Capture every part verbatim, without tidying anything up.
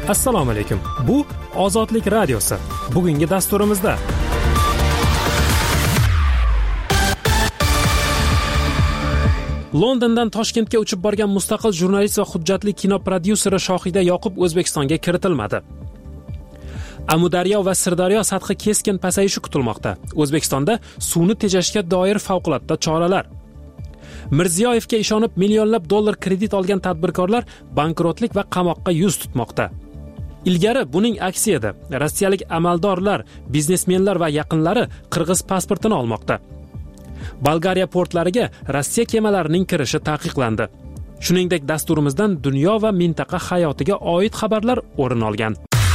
Assalomu alaykum. Bu Ozodlik radiosi. Bugungi dasturimizda Londondan Toshkentga uchib borgan mustaqil jurnalist va hujjatli kino prodyuseri Shohida Yoqub O'zbekistonga kiritilmadi. Amudaryo va Sirdaryo sathi keskin pasayishi kutilmoqda. O'zbekistonda suvni tejashga doir favqulodda choralar. Mirziyoyevga ishonib millionlab dollar kredit olgan tadbirkorlar bankrotlik va qamoqqa yuz tutmoqda. Ilgari buning aksi edi. Rossiyalik amaldorlar, biznesmenlar va yaqinlari qirg'iz pasportini olmoqda. Bolgariya portlariga Rossiya kemalarining kirishi taqiqlandi. Shuningdek, dasturimizdan dunyo va mintaqa hayotiga oid xabarlar o'rin olgan.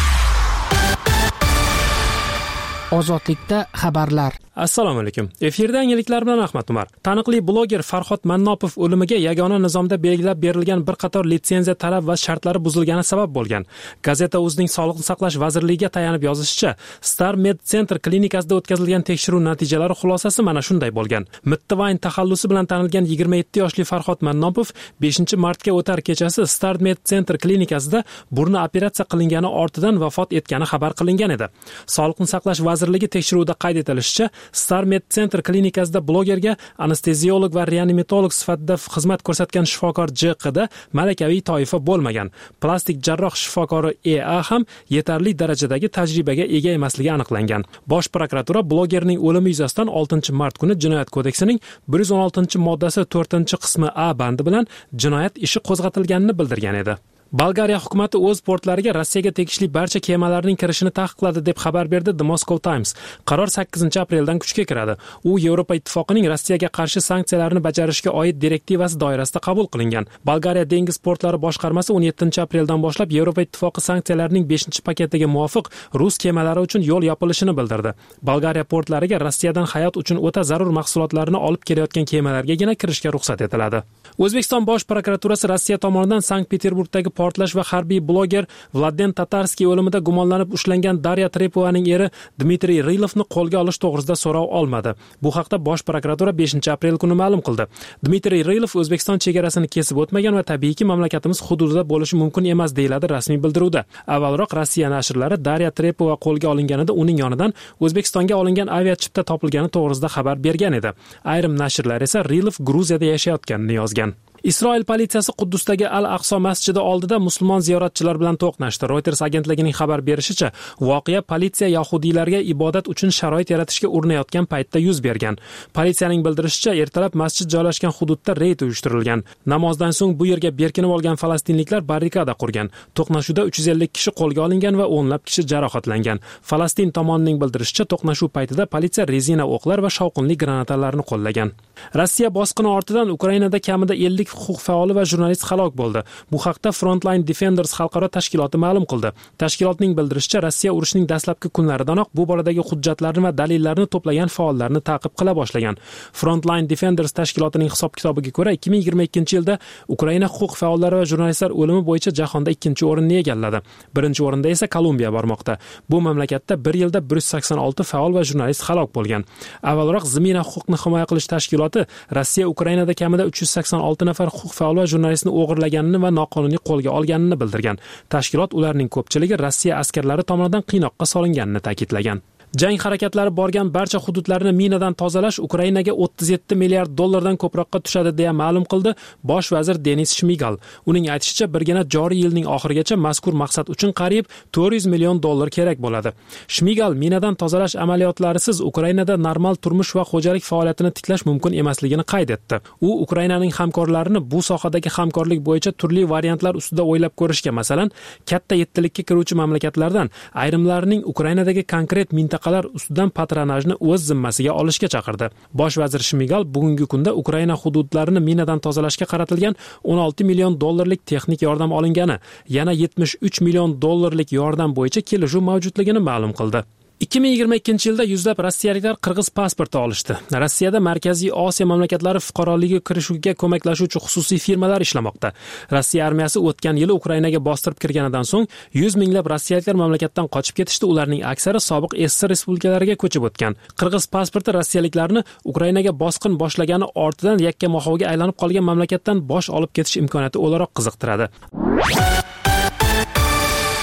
Ozodlikda xabarlar. Assalomu alaykum. Efirda yangiliklar bilan Ahmad Umar. Taniqli bloger Farhod Mannopov o'limiga yagona nizomda belgilab berilgan bir qator litsenziya talab va shartlari buzilgani sabab bo'lgan. Gazeta o'zining Sog'liqni saqlash vazirligiga tayanib yozishicha, Star Med Center klinikasida o'tkazilgan tekshiruv natijalari xulosasi mana shunday bo'lgan. Midtwayn taxallusi bilan tanilgan yigirma yetti yoshli Farhod Mannopov beshinchi martga o'tar kechasi Star Med Center klinikasida burni operatsiya qilingani ortidan vafot etgani xabar qilingan edi. Sog'liqni saqlash vazirligi tekshiruvida qayd etilishicha, Star Med Center klinikasida blogerga anesteziolog va reanimatolog sifatida xizmat ko'rsatgan shifokor J Q da malakaviy toifa bo'lmagan. Plastik jarroh shifokori E A ham yetarli darajadagi tajribaga ega emasligi aniqlangan. Bosh prokuratura blogerning o'limi yuzasidan oltinchi mart kuni Jinoyat kodeksining bir yuz o'n oltinchi moddasi to'rtinchi qismi A bandi bilan jinoyat ishi qo'zg'atilganini bildirgan edi. Bolgariya hukumatı o'z portlariga Rossiyaga tegishli barcha kemalarning kirishini taqiqladi deb xabar berdi The Moscow Times. Qaror sakkizinchi apreldan kuchga kiradi. U Yevropa ittifoqining Rossiyaga qarshi sanksiyalarni bajarishga oid direktivasi doirasida qabul qilingan. Bolgariya dengiz portlari boshqarmasi o'n yettinchi apreldan boshlab Yevropa ittifoqi sanksiyalarining beshinchi paketiga muvofiq rus kemalari uchun yo'l yopilishini bildirdi. Bolgariya portlariga Rossiyadan hayot uchun o'ta zarur mahsulotlarni olib kelayotgan kemalargagina kirishga ruxsat etiladi. O'zbekiston bosh prokuraturasi Rossiya tomonidan Sankt-Peterburgdagi portlash va harbiy bloger Vladen Tatarskiy o'limida gumonlanib ushlangan Darya Trepovaning eri Dmitriy Rilovni qo'lga olish to'g'risida so'rov olmadi. Bu haqda bosh prokuratura beshinchi aprel kuni ma'lum qildi. Dmitriy Rilov O'zbekiston chegarasini kesib o'tmagan va tabiiyki mamlakatimiz hududida bo'lishi mumkin emas deyiladi rasmiy bildiruvda. Avvalroq Rossiya nashrlari Darya Trepova qo'lga olinganida uning yonidan O'zbekistonga olingan aviachipta topilgani to'g'risida xabar bergan edi. Ayrim nashrlar esa Rilov Gruziyada yashayotganini yozgan. Isroil politsiyasi Quddusdagi Al-Aqso masjidi oldida musulmon ziyoratchilar bilan to'qnashdi. Reuters agentligining xabar berishicha, voqea politsiya yahudiylarga ibodat uchun sharoit yaratishga urinayotgan paytda yuz bergan. Politsiyaning bildirishicha, ertalab masjid joylashgan hududda reyd uyushtirilgan. Namozdan so'ng bu yerga berkinib olgan falastinliklar barrikada qurgan. To'qnashuvda uch yuz ellik kishi qo'lga olingan va o'nlab kishi jarohatlangan. Falastin tomonining bildirishicha, to'qnashuv paytida politsiya rezina o'qlar va shovqinli granatalarni qo'llagan. Rossiya bosqini ortidan Ukrainada kamida ellik huquq faoli va jurnalist halok bo'ldi. Bu haqda Frontline Defenders xalqaro tashkiloti ma'lum qildi. Tashkilotning bildirishicha, Rossiya urushining dastlabki kunlaridanoq bu boradagi hujjatlarni va dalillarni to'plagan faollarni ta'qib qila boshlagan. Frontline Defenders tashkilotining hisob-kitobiga ko'ra, ikki ming yigirma ikkinchi yilda Ukraina huquq faollari va jurnalistlar o'limi bo'yicha jahonda ikkinchi o'rinni egalladi. Birinchi o'rinda esa Kolumbiya bormoqda. Bu mamlakatda bir yilda bir yuz sakson olti faol va jurnalist halok bo'lgan. Avvalroq Zmina huquqni himoya qilish tashkiloti Rossiya Ukrainada kamida uch yuz sakson olti nafar huquq faol va jurnalistni o'g'irlaganini va noqonuniy qo'lga olganini bildirgan. Tashkilot ularning ko'pchiligi Rossiya askarlari tomonidan qiynoqqa solinganini ta'kidlagan. Jang harakatlari borgan barcha hududlarni minadan tozalash Ukrainaga o'ttiz yetti milliard dollardan ko'proqqa tushadi deya ma'lum qildi bosh vazir Denis Shmigal. Uning aytishicha, birgina joriy yilning oxirigacha mazkur maqsad uchun qariyb to'rt yuz million dollar kerak bo'ladi. Shmigal minadan tozalash amaliyotlarisiz Ukrainada normal turmush va xo'jalik faoliyatini tiklash mumkin emasligini qayd etdi. U Ukrainaning hamkorlarini bu sohadagi hamkorlik bo'yicha turli variantlar ustida o'ylab ko'rishga, masalan, katta yettilikka kiruvchi mamlakatlardan ayrimlarining Ukrainadagi konkret mintaqa mintaqalar ustidan patronajni o'z zimmasiga olishga chaqirdi. Bosh vazir Shmigal bugungi kunda Ukraina hududlarini minadan tozalashga qaratilgan o'n olti million dollarlik texnik yordam olingani, yana yetmish uch million dollarlik yordam bo'yicha kelishuv mavjudligini ma'lum qildi. ikki ming yigirma ikkinchi yilda yuzlab rossiyaliklar qirg'iz pasporti olishdi. Rossiyada Markaziy Osiyo mamlakatlari fuqaroligiga kirishiga ko'maklashuvchi xususiy firmalar ishlamoqda. Rossiya armiyasi o'tgan yili Ukrainaga bostirib kirganidan so'ng yuz minglab rossiyaliklar mamlakatdan qochib ketishdi. Ularning aksari sobiq S S R respublikalariga ko'chib o'tgan. Qirg'iz pasporti rossiyaliklarni Ukrainaga bosqin boshlagani ortidan yakka-mohoga aylanib qolgan mamlakatdan bosh olib ketish imkoniyati o'laroq qiziqtiradi.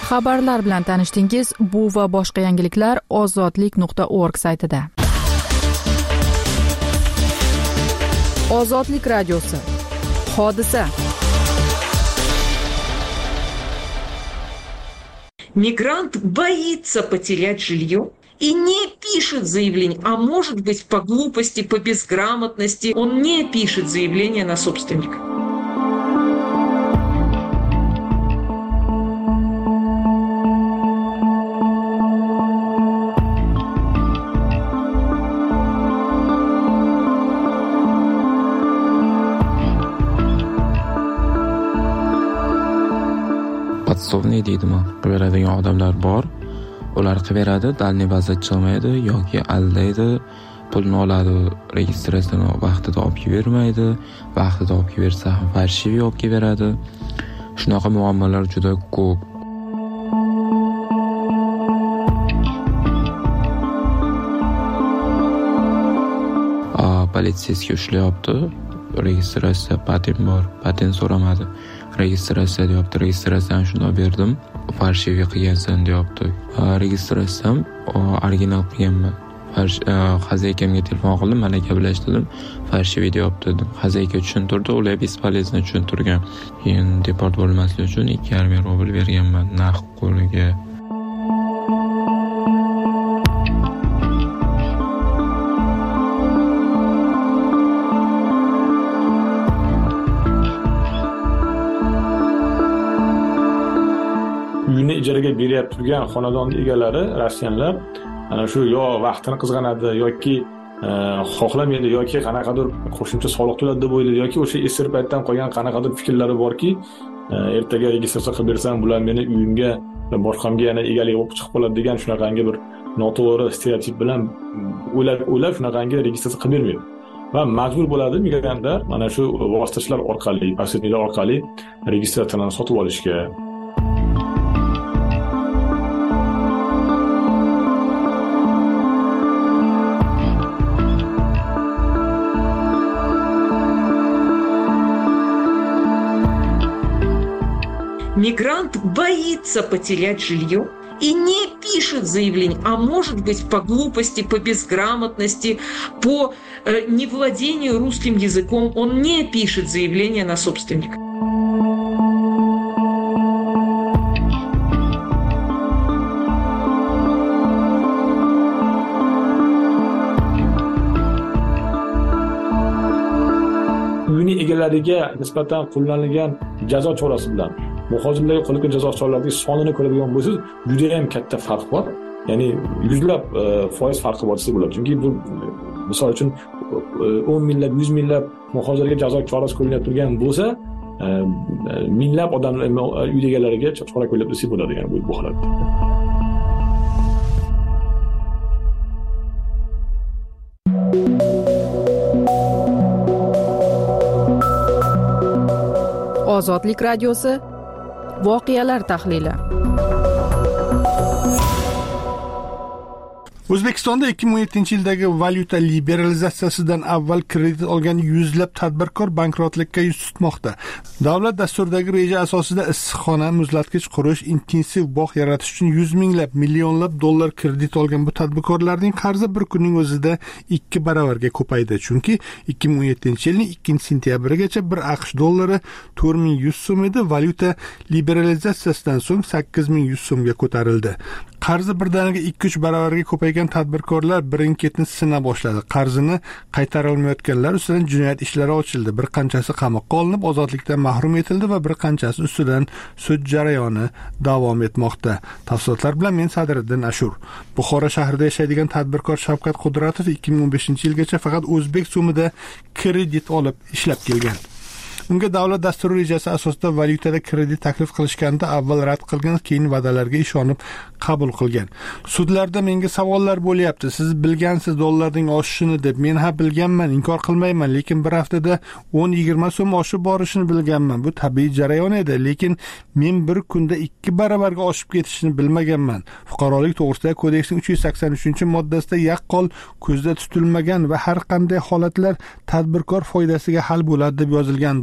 Xabarlar bilan tanishdingiz. Bu va boshqa yangiliklar ozodlik nuqta org saytida. Ozodlik radiosi. Hodisa. Мигрант боится потерять жилье и не пишет заявление, а может быть по глупости, по безграмотности он не пишет заявление на собственника. Podsovniy deydimi? Beradigan odamlar bor. Ular qiveradi, dalniy vaziyat chiqmaydi yoki aldaydi, pulni oladi, registratsiyani vaqtida olib bermaydi, vaqtida olib bersa ham farshivi olib beradi. Shunaqa muammolar juda ko'p. A, politsiyasiga ushlayapti. Registratsiya patent bor, patent so'ramadi. Registratsiya deyapti, registratsiyani shunday berdim. Farshivi qilgansan deyapti. Registratsiyam original qilganman. Xazakamga telefon qildim, mana gaplashdim. Farshivi deyapti dedim. Xazayka tushuntirdi, ular bespolezno tushuntirgan. Keyin deport bo'lmaslik uchun ikki yarim ming rubl berganman naqd qo'liga. Uyini ijaraga berib turgan xonadon egalari, rossiyanlar, ana shu yo vaqtini qizg'anadi yoki xohlamaydi yoki qanaqadir qo'shimcha soliq to'ladi deb o'ylaydi yoki o'sha esir paytdan qolgan qanaqadir fikrlari borki, ertaga registratsiya qilib bersam, bular meni uyimga boshqamga yana egalik bo'lib chiqib qoladi degan shunaqangi bir noto'g'ri stereotip bilan o'ylab o'ylab shunaqangi registratsiya qilib bermaydi. Va majbur bo'ladi migrantlar mana shu vositachilar orqali, posredniklar orqali registratsiyani sotib olishga. Мигрант боится потерять жилье и не пишет заявление, а может быть по глупости, по безграмотности, по э, невладению русским языком он не пишет заявление на собственника. Uyini egalariga nisbatan qo'llanilgan jazo chorasi bilan muhojirlarga qo'llangan jazo choralarining sonini ko'radigan bo'lsangiz, juda ham katta farq bor. Ya'ni yuzlab foiz farqi bor desa bo'ladi. Chunki bu misol uchun o'n minglab, yuz minglab muhojirlarga jazo chorasi qo'llanib turgan bo'lsa, minglab odamlar uy egalariga chora qo'llab desa bo'ladi, ya'ni bu bu holatda. Ozodlik radiosi. Voqealar tahlili. O'zbekistonda ikki ming o'n yettinchi yildagi valyuta liberalizatsiyasidan avval kredit olgan yuzlab tadbirkor bankrotlikka yuz tutmoqda. Davlat dasturidagi reja asosida issiqxona, muzlatgich qurish, intensiv bog' yaratish uchun yuz minglab, millionlab dollar kredit olgan bu tadbirkorlarning qarzi bir kunning o'zida ikki baravarga ko'paydi. Chunki ikki ming o'n yettinchi yilning ikkinchi sentyabrigacha bir AQSh dollari to'rt ming yuz so'm edi, valyuta liberalizatsiyasidan so'ng sakkiz ming yuz so'mga ko'tarildi. Qarzi birdaniga ikki uch baravarga ko'paygan tadbirkorlar birin-ketin sina boshladi. Qarzini qaytara olmayotganlar ustidan jinoyat ishlari ochildi. Bir qanchasi qamoqqa olinib, ozodlikdan mahrum etildi va bir qanchasi ustidan sud jarayoni davom etmoqda. Tafsilotlar bilan men Sadriddin Ashur. Buxoro shahrida yashaydigan tadbirkor Shavkat Qudratov ikki ming o'n beshinchi yilgacha faqat o'zbek so'mida kredit olib ishlab kelgan. Unga davlat dasturi rejasi asosida valyutada kredit taklif qilishganda avval rad qilgan, keyin va'dalarga ishonib qabul qilgan. Sudlarda menga savollar bo'lyapti. Siz bilgansiz dollarning oshishini deb. Men ha bilganman, inkor qilmayman, lekin bir haftada o'n yigirma so'm oshib borishini bilganman. Bu tabiiy jarayon edi, lekin men bir kunda ikki baravarga oshib ketishini bilmaganman. Fuqarolik to'g'risidagi kodeksning uch yuz sakson uchinchi moddasida yaqqol ko'zda tutilmagan va har qanday holatlar tadbirkor foydasiga hal bo'ladi deb yozilgan.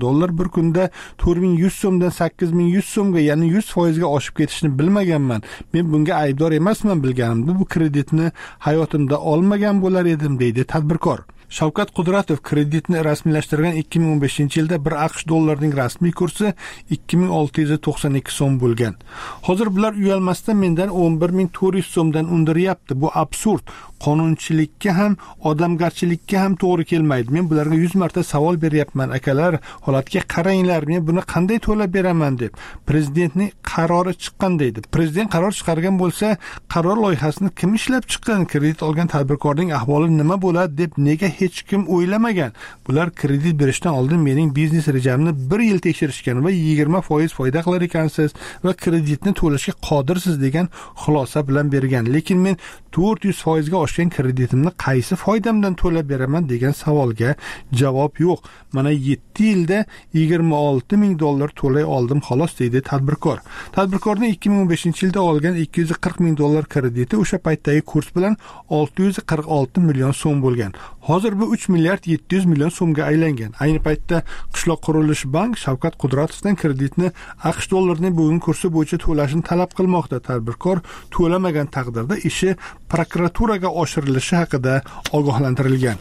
dollar bir kunda to'rt ming yuz so'mdan sakkiz ming yuz so'mga, ya'ni yuz foizga oshib ketishini bilmaganman. Men bunga aybdor emasman, bilganimda bu kreditni hayotimda olmagan bo'lar edim, deydi tadbirkor. Shavkat Qudratov kreditni rasmiylashtirgan ikki ming o'n beshinchi yilda bir AQSh dollarining rasmiy kursi ikki ming olti yuz to'qson ikki so'm bo'lgan. Hozir bular uyalmasdan mendan o'n bir ming to'rt yuz so'mdan undiryapti. Bu absurd. Qonunchilikka ham, odamgarchilikka ham to'g'ri kelmaydi. Men bularga yuz marta savol beryapman. Akalar, holatga qaranglar, men buni qanday to'lab beraman deb. Prezidentning qarori chiqqan deydi. Prezident qaror chiqargan bo'lsa, qaror loyihasini kim ishlab chiqqan? Kredit olgan tadbirkorning ahvoli nima bo'ladi deb nega hech kim o'ylamagan? Bular kredit berishdan oldin mening biznes rejamni bir yil tekshirishgan va yigirma foiz foyda qilar ekansiz va kreditni to'lashga qodirsiz degan xulosa bilan bergan. Lekin men to'rt yuz foizga oshgan kreditimni qaysi foydamdan to'lab beraman degan savolga javob yo'q. Mana yetti yilda yigirma olti ming dollar to'lay oldim xolos, deydi tadbirkor. Tadbirkorning ikki ming o'n beshinchi yilda olgan ikki yuz qirq ming dollar krediti o'sha paytdagi kurs bilan olti yuz qirq olti million so'm bo'lgan. Hozir bu uch milliard yetti yuz million so'mga aylangan. Ayni paytda Qishloq qurilish bank Shavkat Qudratovdan kreditni AQSh dollarining bugungi kursi bo'yicha to'lashini talab qilmoqda. Tadbirkor to'lamagan taqdirda ishi prokuraturaga oshirilishi haqida ogohlantirilgan.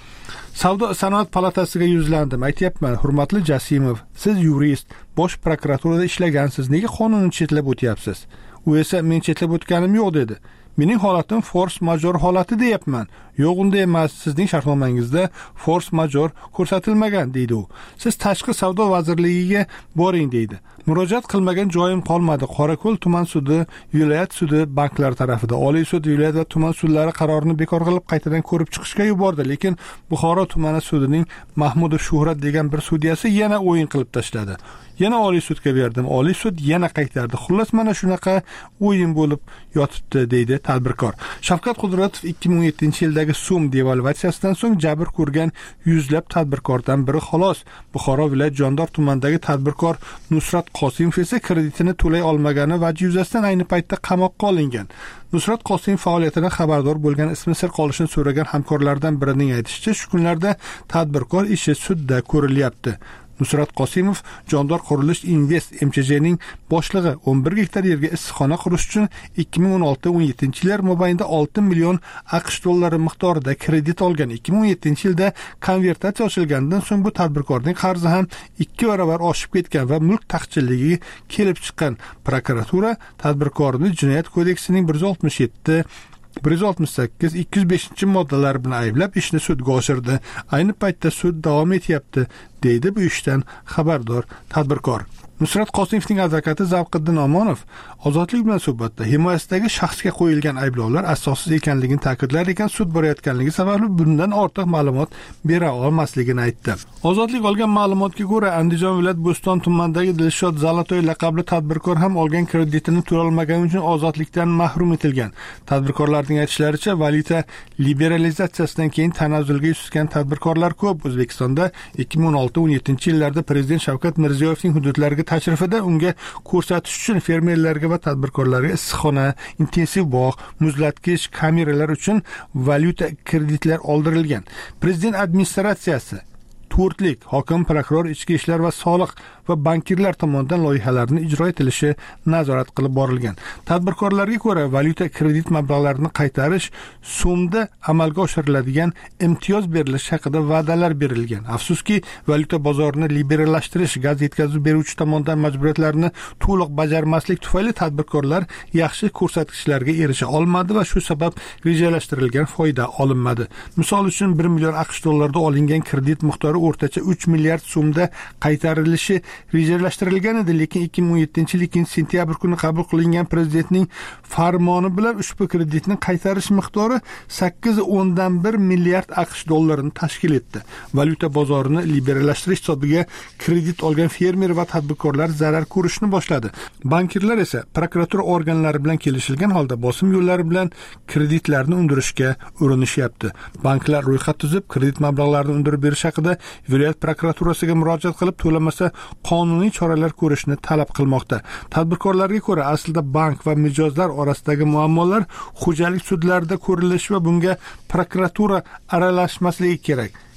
Savdo sanoat palatasiga yuzlandim. Aytyapman, hurmatli Jasimov, siz yurist, bosh prokuraturada ishlagansiz, nega qonunni chetlab o'tyapsiz? U esa men chetlab o'tganim yo'q dedi. Mening holatim force major holati deyapman. Yo'q, unday emas. Sizning shartnomangizda force major ko'rsatilmagan, deydi u. Siz tashqi savdo vazirligiga boring, deydi. Murojaat qilmagan joyim qolmadi. Qorako'l tuman sudi, viloyat sudi banklar tarafida, Oliy sud, viloyat va tuman sudlari qarorini bekor qilib qaytadan ko'rib chiqishga yubordi. Lekin Buxoro tumani sudining Mahmudov Shuhrat degan bir sudyasi yana o'yin qilib tashladi. Yana Oliy sudga berdim. Oliy sud yana qaytardi. Xullas, mana shunaqa o'yin bo'lib yotibdi, deydi tadbirkor. Shavkat Qudratov ikki ming o'n yettinchi yildagi so'm devalvatsiyasidan so'ng jabr ko'rgan yuzlab tadbirkordan biri xolos. Buxoro viloyat Jondor tumanidagi tadbirkor Nusrat Qosimov esa kreditini to'lay olmagani vajhi yuzasidan ayni paytda qamoqqa olingan. Nusrat Qosimov faoliyatidan xabardor bo'lgan, ismi sir qolishini so'ragan hamkorlardan birining aytishicha, shu kunlarda tadbirkor ishi sudda ko'rilyapti. Nusrat Qosimov Jondor Qurilish Invest M Ch J'ning boshlig'i o'n bir gektar yerga issiqxona qurish uchun ikki ming o'n olti o'n yettinchi yillar mobaynida olti million AQSh dollari miqdorida kredit olgan. ikki ming o'n yettinchi yilda konvertatsiya ochilgandan so'ng bu tadbirkorning qarzi ham ikki barobar oshib ketgan va mulk taqchilligi kelib chiqqan. Prokuratura tadbirkorni Jinoyat kodeksining bir yuz oltmish yetti bir yuz oltmish sakkiz ikki yuz beshinchi moddalari bilan ayblab ishni sudga oshirdi. Ayni paytda sud davom etyapti, deydi bu ishdan xabardor tadbirkor. Nusrat Qosimovning advokati Zavqiddin Omonov Ozodlik bilan suhbatda himoyasidagi shaxsga qo'yilgan ayblovlar asossiz ekanligini ta'kidlar ekan, sud borayotganligi sababli bundan ortiq ma'lumot bera olmasligini aytdi. Ozodlik olgan ma'lumotga ko'ra, Andijon viloyat Bo'ston tumanidagi Dilshod Zalatoy laqabli tadbirkor ham olgan kreditini to'lay olmagani uchun ozodlikdan mahrum etilgan. Tadbirkorlarning aytishlaricha, valyuta liberalizatsiyasidan keyin tanazzulga tushgan tadbirkorlar ko'p. O'zbekistonda ikki ming o'n olti o'n yettinchi yillarda Prezident Shavkat Mirziyoyevning hududlariga tashrifida unga ko'rsatish uchun fermerlarga va tadbirkorlarga issiqxona, intensiv bog', muzlatgich, kameralar uchun valyuta kreditlar oldirilgan. Prezident administratsiyasi to'rtlik hokim, prokuror, ichki ishlar va soliq va bankirlar tomonidan loyihalarni ijro etilishi nazorat qilib borilgan. Tadbirkorlarga ko'ra, valyuta kredit mablag'larini qaytarish so'mda amalga oshiriladigan imtiyoz berilishi haqida va'dalar berilgan. Afsuski, valyuta bozorini liberallashtirish, gaz yetkazib beruvchi tomonidan majburiyatlarni to'liq bajarmaslik tufayli tadbirkorlar yaxshi ko'rsatkichlarga erisha olmadi va shu sabab rejalashtirilgan foyda olinmadi. Misol uchun, bir million AQSh dollarida olingan kredit miqdori o'rtacha uch milliard so'mda qaytarilishi rejalashtirilgan edi, lekin ikki ming o'n yettinchi yil ikkinchi sentyabr kuni qabul qilingan prezidentning farmoni bilan ushbu kreditni qaytarish miqdori sakkiz o'ndan bir milliard AQSh dollarini tashkil etdi. Valyuta bozorini liberallashtirish hisobiga kredit olgan fermer va tadbirkorlar zarar ko'rishni boshladi. Bankirlar esa prokuratura organlari bilan kelishilgan holda bosim yo'llari bilan kreditlarni undirishga urinishyapti. Banklar ro'yxat tuzib, kredit mablag'larini undirib berish haqida viloyat prokuraturasiga murojaat qilib, to'lamasa qonuniy choralar ko'rishni talab qilmoqda. Tadbirkorlarga ko'ra, aslida bank va mijozlar orasidagi muammolar xo'jalik sudlarida ko'rilishi va bunga prokuratura aralashmasligi kerak.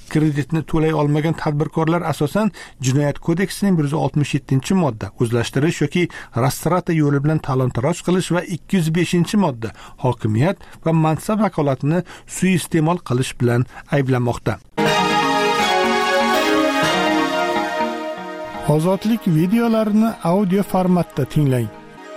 kreditni to'lay olmagan tadbirkorlar asosan Jinoyat kodeksining bir yuz oltmish yettinchi modda o'zlashtirish yoki rastrata yo'li bilan talon-taroj qilish va ikki yuz beshinchi modda hokimiyat va mansab vakolatini suiiste'mol qilish bilan ayblanmoqda. Ozodlik videolarini audio formatda tinglang.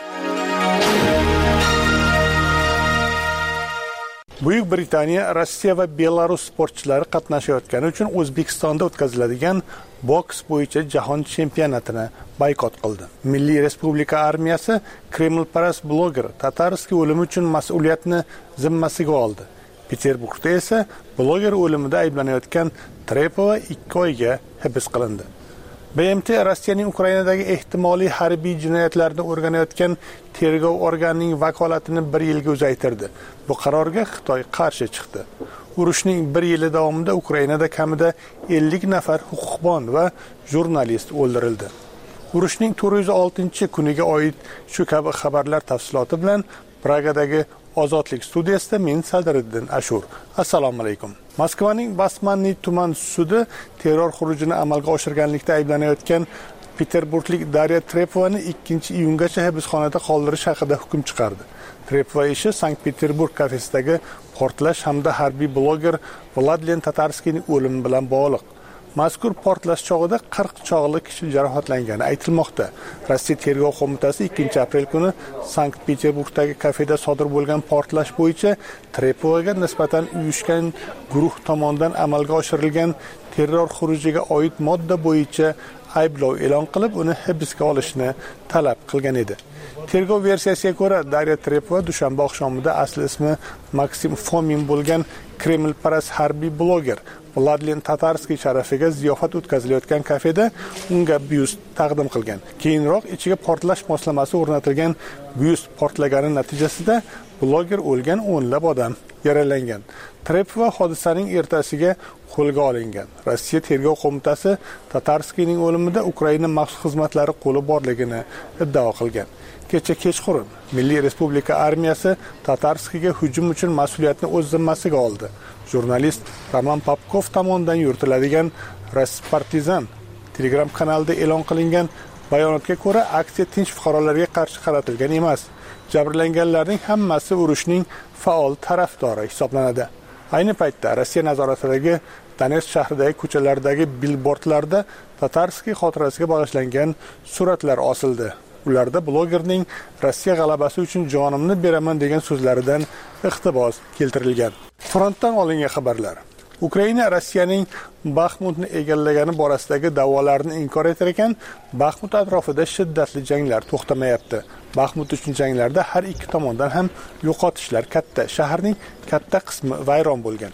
Buyuk Britaniya Rossiya va Belarus sportchilari qatnashayotgani uchun O'zbekistonda o'tkaziladigan boks bo'yicha jahon chempionatini boykot qildi. Milliy Respublika armiyasi Kremlparast bloger Tatarskiy o'limi uchun mas'uliyatni zimmasiga oldi. Peterburgda esa bloger o'limida ayblanayotgan Trepova ikki oyga hibs qilindi. B M T Rossiyaning Ukrainadagi ehtimoliy harbiy jinoyatlarni o'rganayotgan tergov organining vakolatini bir yilga uzaytirdi. Bu qarorga Xitoy qarshi chiqdi. Urushning bir yili davomida Ukrainada kamida ellik nafar huquqbon va jurnalist o'ldirildi. Urushning to'rt yuz oltinchi kuniga oid shu kabi xabarlar tafsiloti bilan Pragadagi Ozodlik studiyasida men Sadriddin Ashur. Assalomu alaykum. Moskvaning Basmanniy tuman sudi terror xurujini amalga oshirganlikda ayblanayotgan Peterburglik Darya Trepovani ikkinchi iyungacha hibsxonada qoldirish haqida hukm chiqardi. Trepova ishi Sankt-Peterburg kafesidagi portlash hamda harbiy bloger Vladlen Tatarskiyning o'limi bilan bog'liq. Mazkur portlash chog'ida qirq chog'li kishi jarohatlangani aytilmoqda. Rossiya tergov qo'mitasi ikkinchi aprel kuni Sankt-Peterburgdagi kafeda sodir bo'lgan portlash bo'yicha Trepovaga nisbatan uyushgan guruh tomonidan amalga oshirilgan terror xurujiga oid modda bo'yicha ayblov e'lon qilib, uni hibsga olishni talab qilgan edi. Tergov versiyasiga ko'ra, Darya Trepova dushanba oqshomida asli ismi Maksim Fomin bo'lgan Kremlparast harbiy bloger Vladlen Tatarskiy sharafiga ziyofat o'tkazilayotgan kafeda unga byust taqdim qilgan. Keyinroq ichiga portlash moslamasi o'rnatilgan byust portlagani natijasida bloger o'lgan, o'nlab odam yaralangan. Trepova hodisaning ertasiga qo'lga olingan. Rossiya tergov qo'mitasi Tatarskiyning o'limida Ukraina maxsus xizmatlari qo'li borligini iddao qilgan. Kecha kechqurun Milliy Respublika armiyasi Tatarskiyga hujum uchun mas'uliyatni o'z zimmasiga oldi. Jurnalist Roman Popkov tomonidan yuritiladigan Raspartizan Telegram kanalida e'lon qilingan bayonotga ko'ra, aksiya tinch fuqarolarga qarshi qaratilgan emas. Jabrlanganlarning hammasi urushning faol tarafdori hisoblanadi. Ayni paytda Rossiya nazoratidagi Donetsk shahridagi ko'chalardagi billbordlarda Tatarskiy xotirasiga bag'ishlangan suratlar osildi. Ularda blogerning Rossiya g'alabasi uchun jonimni beraman degan so'zlaridan iqtibos keltirilgan. Frontdan olingan xabarlar. Ukraina Rossiyaning Baxmutni egallagani borasidagi da'volarni inkor etar ekan, Baxmut atrofida shiddatli janglar to'xtamayapti. Baxmut uchun janglarda har ikki tomondan ham yo'qotishlar katta. Shaharning katta qismi vayron bo'lgan.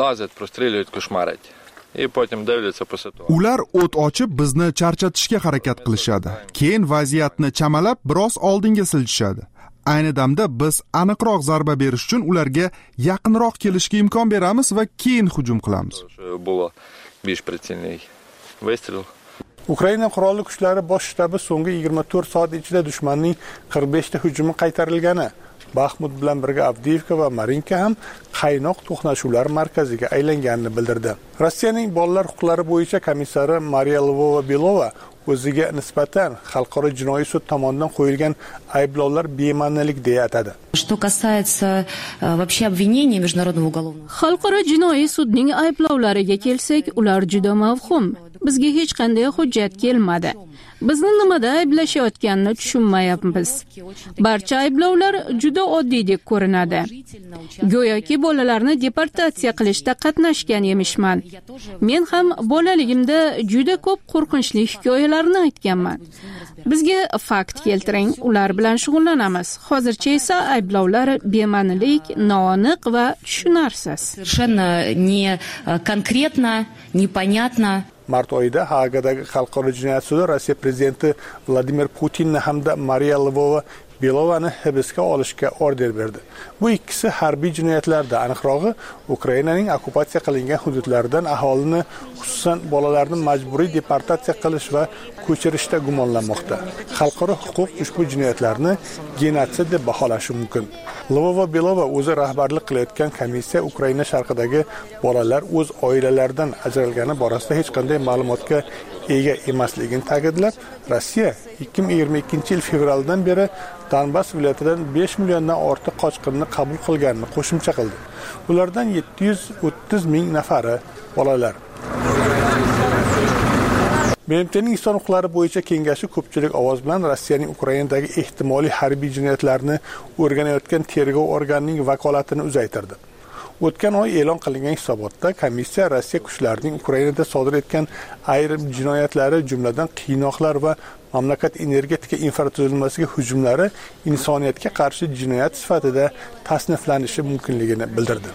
Ular o't ochib bizni charchatishga harakat qilishadi. Keyin vaziyatni chamalab biroz oldinga siljishadi. Ayni damda biz aniqroq zarba berish uchun ularga yaqinroq kelishga imkon beramiz va keyin hujum qilamiz. Ukraina qurolli kuchlari bosh shtabi so'nggi yigirma to'rt soat ichida dushmanning qirq besh ta hujumi qaytarilgani, Baxmut bilan birga Avdiivka va Marinka ham qaynoq to'qnashuvlar markaziga aylanganini bildirdi. Rossiyaning bolalar huquqlari bo'yicha komissari Mariya Lvova-Belova o'ziga nisbatan xalqaro jinoiy sud tomonidan qo'yilgan ayblovlar bema'nilik deya atadi. Xalqaro jinoiy sudning ayblovlariga kelsak, ular juda mavhum. Bizga hech qanday hujjat kelmadi. Bizni nimada ayblashayotganini tushunmayapmiz. Barcha ayblovlar juda oddiydek ko'rinadi. Go'yoki bolalarni deportatsiya qilishda qatnashgan emishman. Men ham bolaligimda juda ko'p qo'rqinchli hikoyalarni aytganman. Bizga fakt keltiring, ular bilan shug'ullanamiz. Hozircha esa ayblovlar bema'nilik, noaniq va tushunarsiz. Совершенно не конкретно, непонятно. Mart oyida Hagadagi xalqaro jinoyat sudi Rossiya prezidenti Vladimir Putinni hamda Mariya Lvova Belovani hibsga olishga order berdi. Bu ikkisi harbiy jinoyatlarda, aniqrog'i Ukrainaning okkupatsiya qilingan hududlaridan aholini, xususan bolalarni majburiy deportatsiya qilish va ko'chirishda gumonlanmoqda. Xalqaro huquq ushbu jinoyatlarni genotsid deb baholashi mumkin. Lvova Belova o'zi rahbarlik qilayotgan komissiya Ukraina sharqidagi bolalar o'z oilalaridan ajralgani borasida hech qanday ma'lumotga ega emasligini ta'kidlab, Rossiya ikki ming yigirma ikkinchi yil fevraldan beri Donbass viloyatidan besh milliondan ortiq qochqinni qabul qilganini qo'shimcha qildi. Ulardan yetti yuz o'ttiz ming nafari bolalar. B M T'ning inson huquqlari bo'yicha kengashi ko'pchilik ovoz bilan Rossiyaning Ukrainadagi ehtimoliy harbiy jinoyatlarni o'rganayotgan tergov organining vakolatini uzaytirdi. O'tgan oy e'lon qilingan hisobotda komissiya Rossiya kuchlarining Ukrainada sodir etgan ayrim jinoyatlari, jumladan qiynoqlar va mamlakat energetika infratuzilmasiga hujumlari insoniyatga qarshi jinoyat sifatida tasniflanishi mumkinligini bildirdi.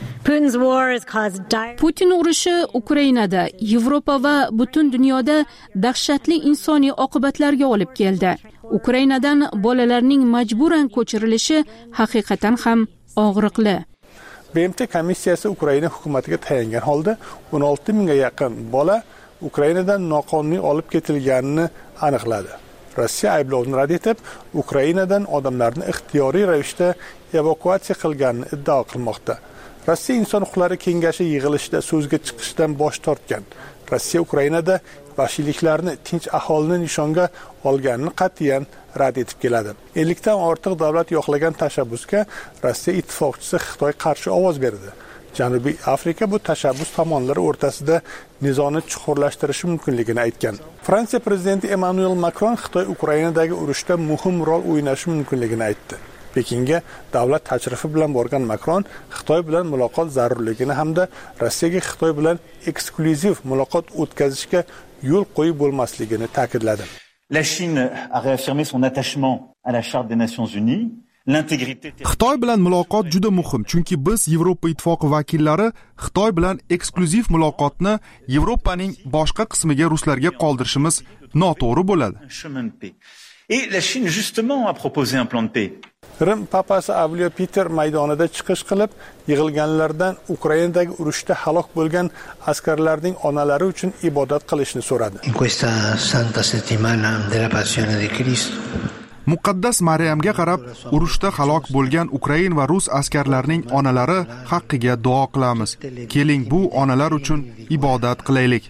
Putin urushi Ukrainada, Yevropa va butun dunyoda dahshatli insoniy oqibatlarga olib keldi. Ukrainadan bolalarning majburan ko'chirilishi haqiqatan ham og'riqli. B M T komissiyasi Ukraina hukumatiga tayangan holda o'n olti mingga yaqin bola Ukrainadan noqonuniy olib ketilganini aniqladi. Rossiya ayblovni rad etib, Ukrainadan odamlarni ixtiyoriy ravishda evakuatsiya qilganini iddao qilmoqda. Rossiya inson huquqlari kengashi yig'ilishida so'zga chiqishdan bosh tortgan. Rossiya Ukrainada vahshiyliklarni tinch aholini nishonga olganini qat'iyan rad etib keladi. ellikdan ortiq davlat yo'qlagan tashabbusga Rossiya ittifoqchisi Xitoy qarshi ovoz berdi. Janubiy Afrika bu tashabbus tomonlari o'rtasida nizoni chuqurlashtirishi mumkinligini aytgan. Fransiya prezidenti Emmanuel Macron Xitoy Ukrainadagi urushda muhim rol o'ynashi mumkinligini aytdi. Pekinga davlat tashrifi bilan borgan Macron Xitoy bilan muloqot zarurligini hamda Rossiyaga Xitoy bilan eksklyuziv muloqot o'tkazishga yo'l qo'yib bo'lmasligini ta'kidladi. La Chine a réaffirmé son attachement à la Charte des Nations Unies. Xitoy bilan muloqot juda muhim, chunki biz Yevropa ittifoqi vakillari Xitoy bilan eksklyuziv muloqotni Yevropaning boshqa qismiga ruslarga qoldirishimiz noto'g'ri bo'ladi. Et la Chine justement a proposé un plan de paix. Rim papasi Avliyo Peter maydonida chiqish qilib, yig'ilganlardan Ukrainadagi urushda halok bo'lgan askarlarning onalari uchun ibodat qilishni so'radi. In questa santa settimana della passione di Cristo Muqaddas Maryamga qarab, urushda halok bo'lgan Ukrain va rus askarlarining onalari haqqiga duo qilamiz. Keling, bu onalar uchun ibodat qilaylik.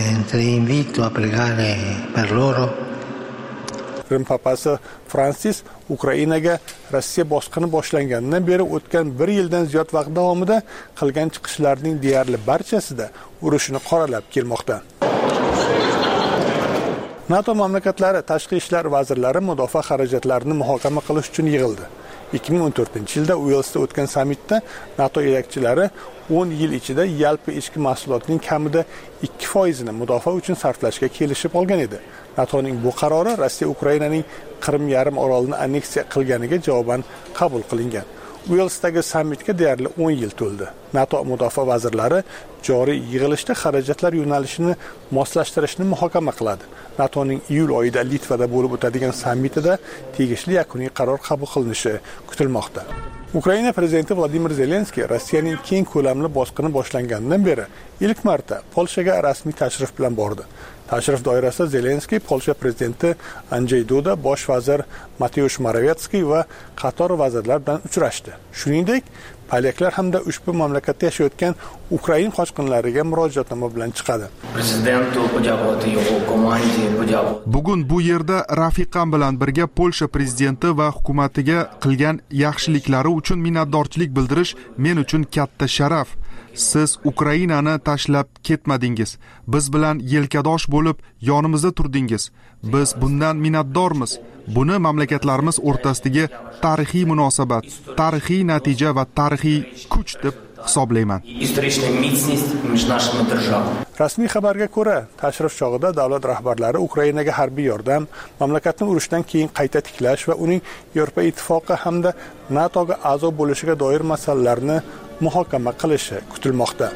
Rim papasi Fransis Ukrainaga Rossiya bosqini boshlangandan beri o'tgan bir yildan ziyod vaqt davomida qilgan chiqishlarining deyarli barchasida urushni qoralab kelmoqda. NATO mamlakatlari tashqi ishlar vazirlari mudofaa xarajatlarini muhokama qilish uchun yig'ildi. ikki ming o'n to'rtinchi yilda Uelsda o'tgan sammitda NATO yetakchilari o'n yil ichida yalpi ichki mahsulotning kamida ikki foizini mudofaa uchun sarflashga kelishib olgan edi. NATOning bu qarori Rossiya Ukrainaning Qrim yarim orolini anneksiya qilganiga javoban qabul qilingan. Uelsdagi sammitga deyarli o'n yil to'ldi. NATO mudofaa vazirlari joriy yig'ilishda xarajatlar yo'nalishini moslashtirishni muhokama qiladi. NATOning iyul oyida Litvada bo'lib o'tadigan sammitida tegishli yakuniy qaror qabul qilinishi kutilmoqda. Ukraina prezidenti Vladimir Zelenskiy Rossiyaning keng ko'lamli bosqini boshlanganidan beri ilk marta Polshaga rasmiy tashrif bilan bordi. Tashrif doirasida Zelenskiy Polsha prezidenti Andrzej Duda, bosh vazir Mateusz Morawiecki va qator vazirlar bilan uchrashdi. Shuningdek, polyaklar hamda ushbu mamlakatda yashayotgan Ukrain qochqinlariga murojaatnoma bilan chiqadi. Bugun bu yerda rafiqam bilan birga Polsha prezidenti va hukumatiga qilgan yaxshiliklari uchun minnatdorchilik bildirish men uchun katta sharaf. Siz Ukrainani tashlab ketmadingiz. Biz bilan yelkadosh bo'lib yonimizda turdingiz. Biz bundan minnatdormiz. Buni mamlakatlarimiz o'rtasidagi tarixiy munosabat, tarixiy natija va tarixiy kuch deb hisoblayman. Rasmiy xabarga ko'ra, tashrif chog'ida davlat rahbarlari Ukrainaga harbiy yordam, mamlakatni urushdan keyin qayta tiklash va uning Yevropa ittifoqi hamda NATOga a'zo bo'lishiga doir masalalarni muhokama qilishi kutilmoqda.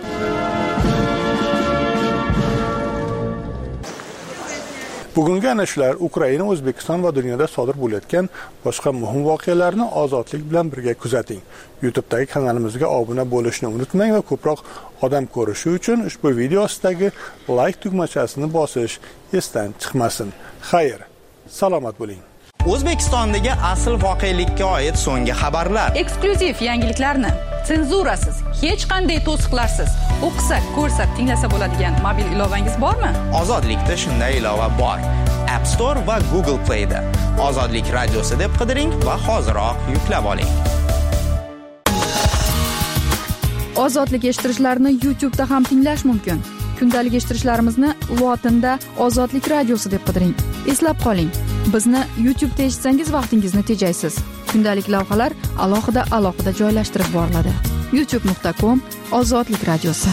Bugungi ana shular Ukraina, O'zbekiston va dunyoda sodir bo'layotgan boshqa muhim voqealarni ozodlik bilan birga kuzating. YouTube'dagi kanalimizga obuna bo'lishni unutmang va ko'proq odam ko'rishi uchun ushbu video ostidagi like tugmachasini bosish esdan chiqmasin. Xayr, salomat bo'ling. O'zbekistondagi asl voqelikka oid so'nggi xabarlar, eksklyuziv yangiliklarni senzurasiz, hech qanday to'siqlarsiz o'qisa, ko'rsa, tinglasa bo'ladigan mobil ilovangiz bormi? Ozodlikda shunday ilova bor. App Store va Google Play da Ozodlik radiosi deb qidiring va hoziroq yuklab oling. Ozodlik eshittirishlarni YouTube'da ham tinglash mumkin. Kundalik eshittirishlarimizni lotinda Ozodlik radiosi deb qidiring. Eslab qoling, bizni YouTube'da eshitsangiz vaqtingizni tejaysiz. Kundalik lavhalar alohida alohida joylashtirib boriladi. youtube nuqta com Ozodlik radiosi.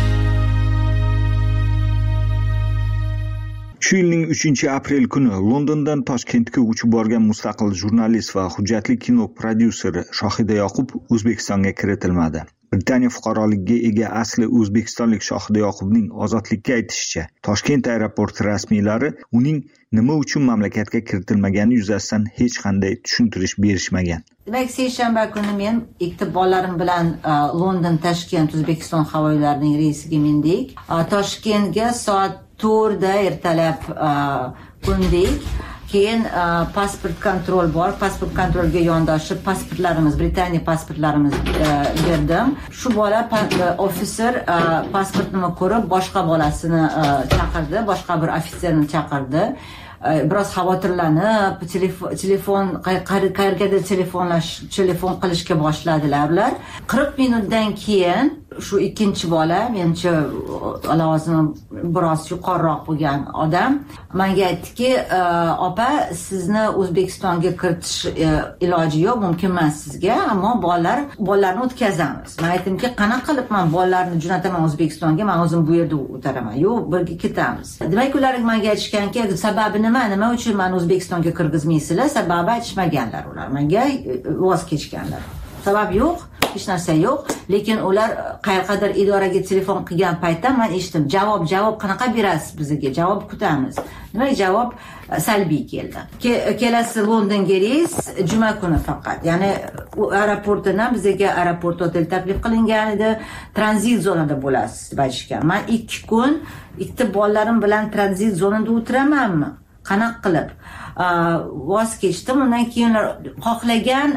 Shu yilning uchinchi aprel kuni Londondan Toshkentga uchib borgan mustaqil jurnalist va hujjatli kino prodyuseri Shohida Yoqub O'zbekistonga kiritilmadi. Britaniya fuqaroligiga ega asli o'zbekistonlik Shohida Yoqubning ozodlikka aytishicha, Toshkent aeroporti rasmiylari uning nima uchun mamlakatga kiritilmagani yuzasidan hech qanday tushuntirish berishmagan. Demak, seshanba kuni men ikkita bolalarim bilan London Toshkent O'zbekiston havo yo'llarining reysiga mindik. Toshkentga soat to'rtda ertalab qo'ndik. Keyin pasport kontrol bor. Pasport kontrolga yondoshib pasportlarimiz, Britaniya pasportlarimizni berdim. Shu bola ofitser pasportini ko'rib boshqa bolasini chaqirdi, boshqa bir ofitserni chaqirdi. Biroz xavotirlanib, telefon telefon qayergadir telefonlash, telefon qilishga boshladilar ular. qirq minutdan keyin shu ikkinchi bola, mencha lavozimi biroz yuqoriroq bo'lgan odam menga aytdiki, opa, sizni O'zbekistonga kiritish iloji yo'q, mumkin emas sizga, ammo bolalar bolalarni o'tkazamiz. Men aytdimki, qanaqa qilib men bolalarni jo'nataman O'zbekistonga, men o'zim bu yerda o'taraman. Yo'q, birga ketamiz. Demak, ular menga aytishganki, sababi nima, nima uchun meni O'zbekistonga kirgizmaysizlar? Sababi aytishmaganlar ular. Menga voz kechganlar. Sabab yo'q, hech narsa yo'q, lekin ular qayerqadir idoraga telefon qilgan paytda men eshitdim, javob javob qanaqa berasiz bizga? Javob kutamiz. Demak, javob salbiy keldi. Kelasi Londonga reys juma kuni faqat. Ya'ni aeroportdan bizga aeroport hotel taklif qilingan edi, tranzit zonada bo'lasiz deb aytishgan. Men ikki kun ikkita bolalarim bilan tranzit zonada o'tiramanmi? Qanaqa qilib? Voz kechdim. Undan keyin xohlagan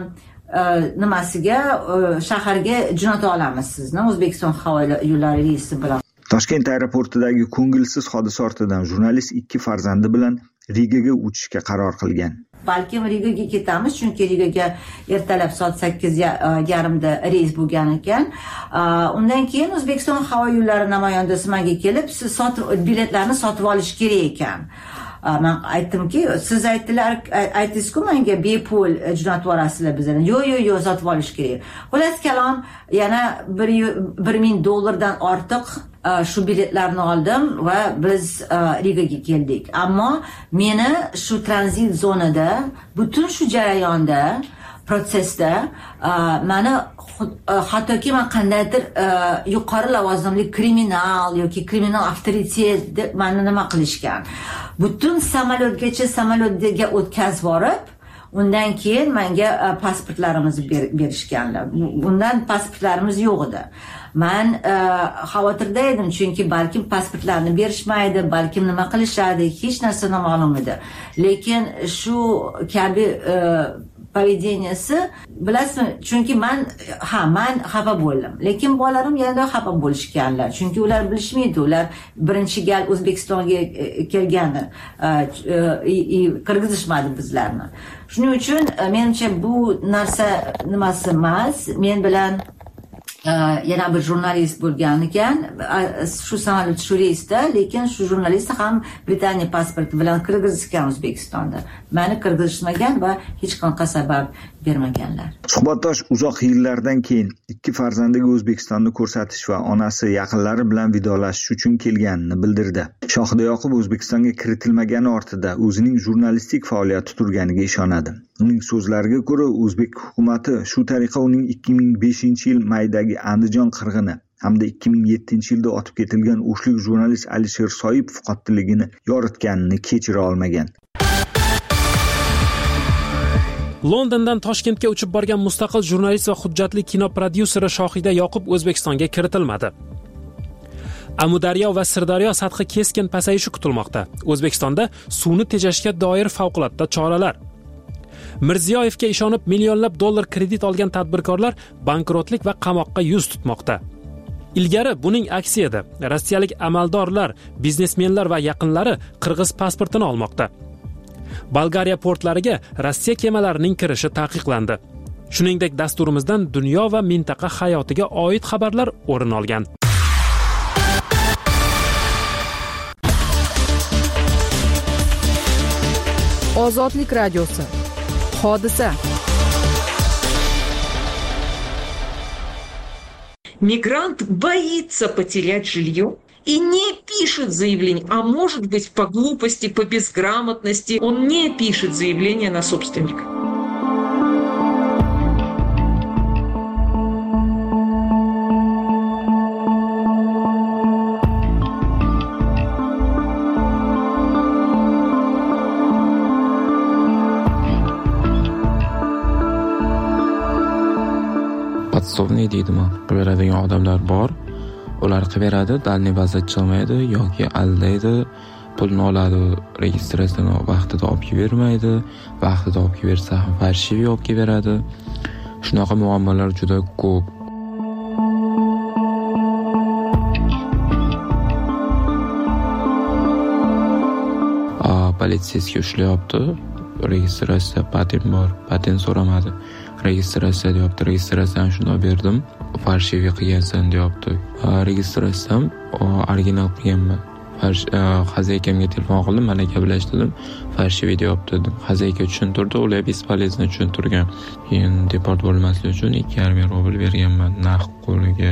nimasiga shaharga jo'nata olamiz sizni O'zbekiston havo yo'llari reysi bilan. Toshkent aeroportidagi ko'ngilsiz hodisa ortidan jurnalist ikki farzandi bilan Rigaga uchishga qaror qilgan. Balkim Rigaga ketamiz, chunki Rigaga ertalab soat sakkiz yarim da reys bo'lgan ekan. Undan keyin O'zbekiston havo yo'llari namoyandasi menga kelib, siz sotib biletlarni sotib olish kerak ekan. Men aytdimki, siz aytdilar, aytdingiz-ku menga bepul jo'natib yuborasizlar bizlarni. Yo'q, yo'q, yo'q, sotib olish kerak. Xullas kalom, yana bir ming dollardan ortiq shu biletlarni oldim va biz Rigaga keldik. Ammo meni shu tranzit zonada, butun shu jarayonda, protsesda meni hattoki men qandaydir yuqori lavozimli kriminal yoki kriminal avtoritet deb meni nima qilishgan. Butun samolyotgacha samolyotga o'tkazib borib, undan keyin menga pasportlarimizni berishganlar. Bundan pasportlarimiz yo'q edi. Men xavotirda edim, chunki balkim pasportlarni berishmaydi, balkim nima qilishadi, hech narsa noma'lum edi. Lekin shu kabi поведенияsi, bilasizmi, chunki men ha men xafa bo'ldim, lekin bolalarim yana xafa bo'lishganlar, chunki ular bilishmaydi, ular birinchi gal O'zbekistonga kelgani kirgizishmadi bizlarni. Shuning uchun menimcha bu narsa nimasi emas. Men bilan yana bir jurnalist bo'lgan ekan, shu samolyot shu reysda, lekin shu jurnalist ham Britaniya pasporti bilan kirgizishgan O'zbekistonda. Meni kirgizishmagan va hech qanaqa sabab bermaganlar. Suhbatdosh uzoq yillardan keyin ikki farzandiga O'zbekistonni ko'rsatish va onasi yaqinlari bilan vidolashish uchun kelganini bildirdi. Shohida Yoqub O'zbekistonga kiritilmagani ortida o'zining jurnalistik faoliyati turganiga ishonadi. Uning so'zlariga ko'ra, o'zbek hukumatı shu tariqa uning ikki ming beshinchi yil maydagi Andijon qirg'ini hamda ikki ming yettinchi yilda otib ketilgan o'shlik jurnalist Alisher Soipov qotilligini yoritganini kechira olmagan. Londondan Toshkentga uchib borgan mustaqil jurnalist va hujjatli kino prodyuseri Shohida Yoqub O'zbekistonga kiritilmadi. Amudaryo va Sirdaryo sathi keskin pasayishi kutilmoqda. O'zbekistonda suvni tejashga doir favqulodda choralar. Mirziyoyevga ishonib millionlab dollar kredit olgan tadbirkorlar bankrotlik va qamoqqa yuz tutmoqda. Ilgari buning aksi edi. Rossiyalik amaldorlar, biznesmenlar va yaqinlari qirg'iz pasportini olmoqda. Bolgariya portlariga Rossiya kemalarining kirishi taqiqlandi. Shuningdek, dasturimizdan dunyo va mintaqa hayotiga oid xabarlar o'rin olgan. Ozodlik radiosi. Hodisa. Мигрант боится потерять жилье и не пишет заявление, а может быть по глупости, по безграмотности он не пишет заявление на собственника. Podsovniy deydimi? Beradigan odamlar bor. Ular qilib beradi, dalniy bazda chiqmaydi yoki aldaydi, pulni oladi, registratsiyani vaqtida olib bermaydi, vaqtida olib bersa ham farshiy olib beradi. Shunaqa muammolar juda ko'p. A, politsiyasiga ushlayapti. Registratsiya patent bor, patent so'ramadi. Registratsiya deyapti, registratsiyani shunday berdim. Farshiy qilgansan deyapti. Registratsiyam original qilganman. Xazakamga telefon qildim, mana gaplashdim. Farshiy deyapti. Xazaka tushuntirdi, ular bespolezno tushuntirgan. Keyin deport bo'lmaslik uchun ikki yarim ming rubl berganman naqd qo'liga.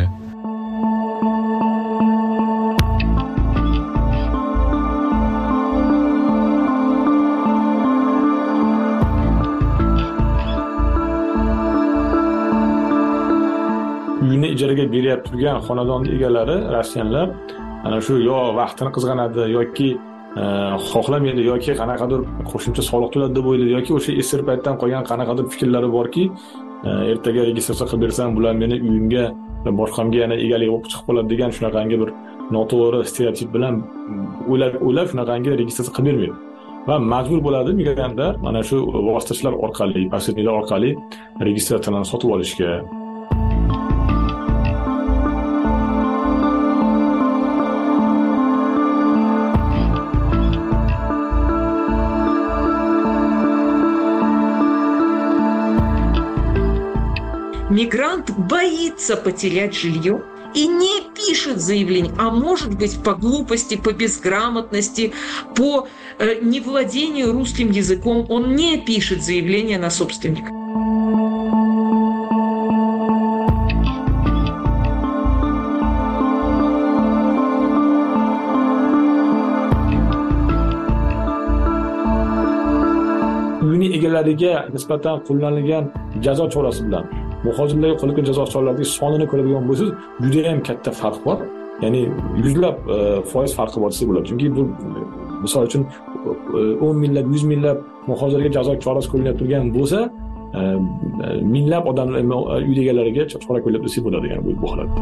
Uyini ijaraga berib turgan xonadon egalari rossiyanlar ana shu yo vaqtini qizg'anadi yoki xohlamaydi yoki qanaqadir qo'shimcha soliq to'ladi deb o'ylaydi yoki o'sha esir paytdan qolgan qanaqadir fikrlari borki, ertaga registratsiya qilib bersam bular meni uyimga va boshqamga yana egalik bo'lib chiqib qoladi degan shunaqangi bir noto'g'ri stereotip bilan o'ylab o'ylab shunaqangi registratsiya qilib bermaydi. Va majbur bo'ladi migrantlar mana shu vositachilar orqali, posredniklar orqali registratsiyalarni sotib olishga. Мигрант боится потерять жилье и не пишет заявление, а может быть по глупости, по безграмотности, по э, невладению русским языком он не пишет заявление на собственника. Uyning egalariga nisbatan qo'llanilgan jazo chorasi bilan muhojirlarga qo'llanilgan jazo choralarining sonini ko'radigan bo'lsangiz, juda ham katta farq bor. Ya'ni yuzlab foiz farqi bor desa bo'ladi. Chunki bu misol uchun o'n minglab, yuz minglab muhojirlarga jazo chorasi qo'llanib turgan bo'lsa, minglab odamlar uy egalariga chora qo'llab desa bo'ladi, ya'ni bu holatda.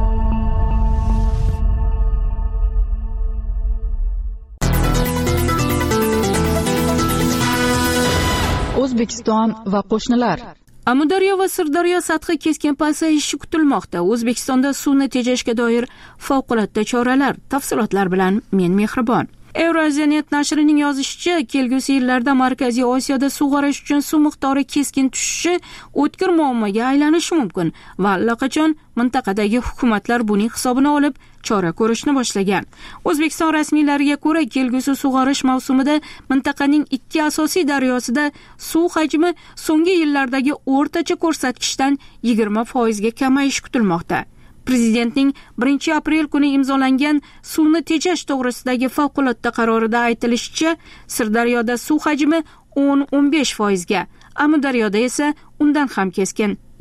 O'zbekiston va qo'shnilar. Amudaryo va Sirdaryo sathi keskin pasayishi kutilmoqda. O'zbekistonda suvni tejashga doir favqulodda choralar. Tafsilotlar bilan men Mehribon. Euroziyanet nashrining yozishicha, kelgusi yillarda Markaziy Osiyoda sug'orish uchun suv miqdori keskin tushishi o'tkir muammoga aylanishi mumkin va allaqachon mintaqadagi hukumatlar buning hisobini olib chora ko'rishni boshlagan. O'zbekiston rasmiylariga ko'ra, kelgusi sug'orish mavsumida mintaqaning ikki asosiy daryosida suv hajmi so'nggi yillardagi o'rtacha ko'rsatkichdan yigirma foiz ga kamayishi kutilmoqda. Prezidentning birinchi aprel kuni imzolangan suvni tejash to'g'risidagi favqulodda qarorida aytilishicha, Sirdaryoda suv hajmi o'n o'n besh foiz ga, Amudaryoda esa undan ham keskin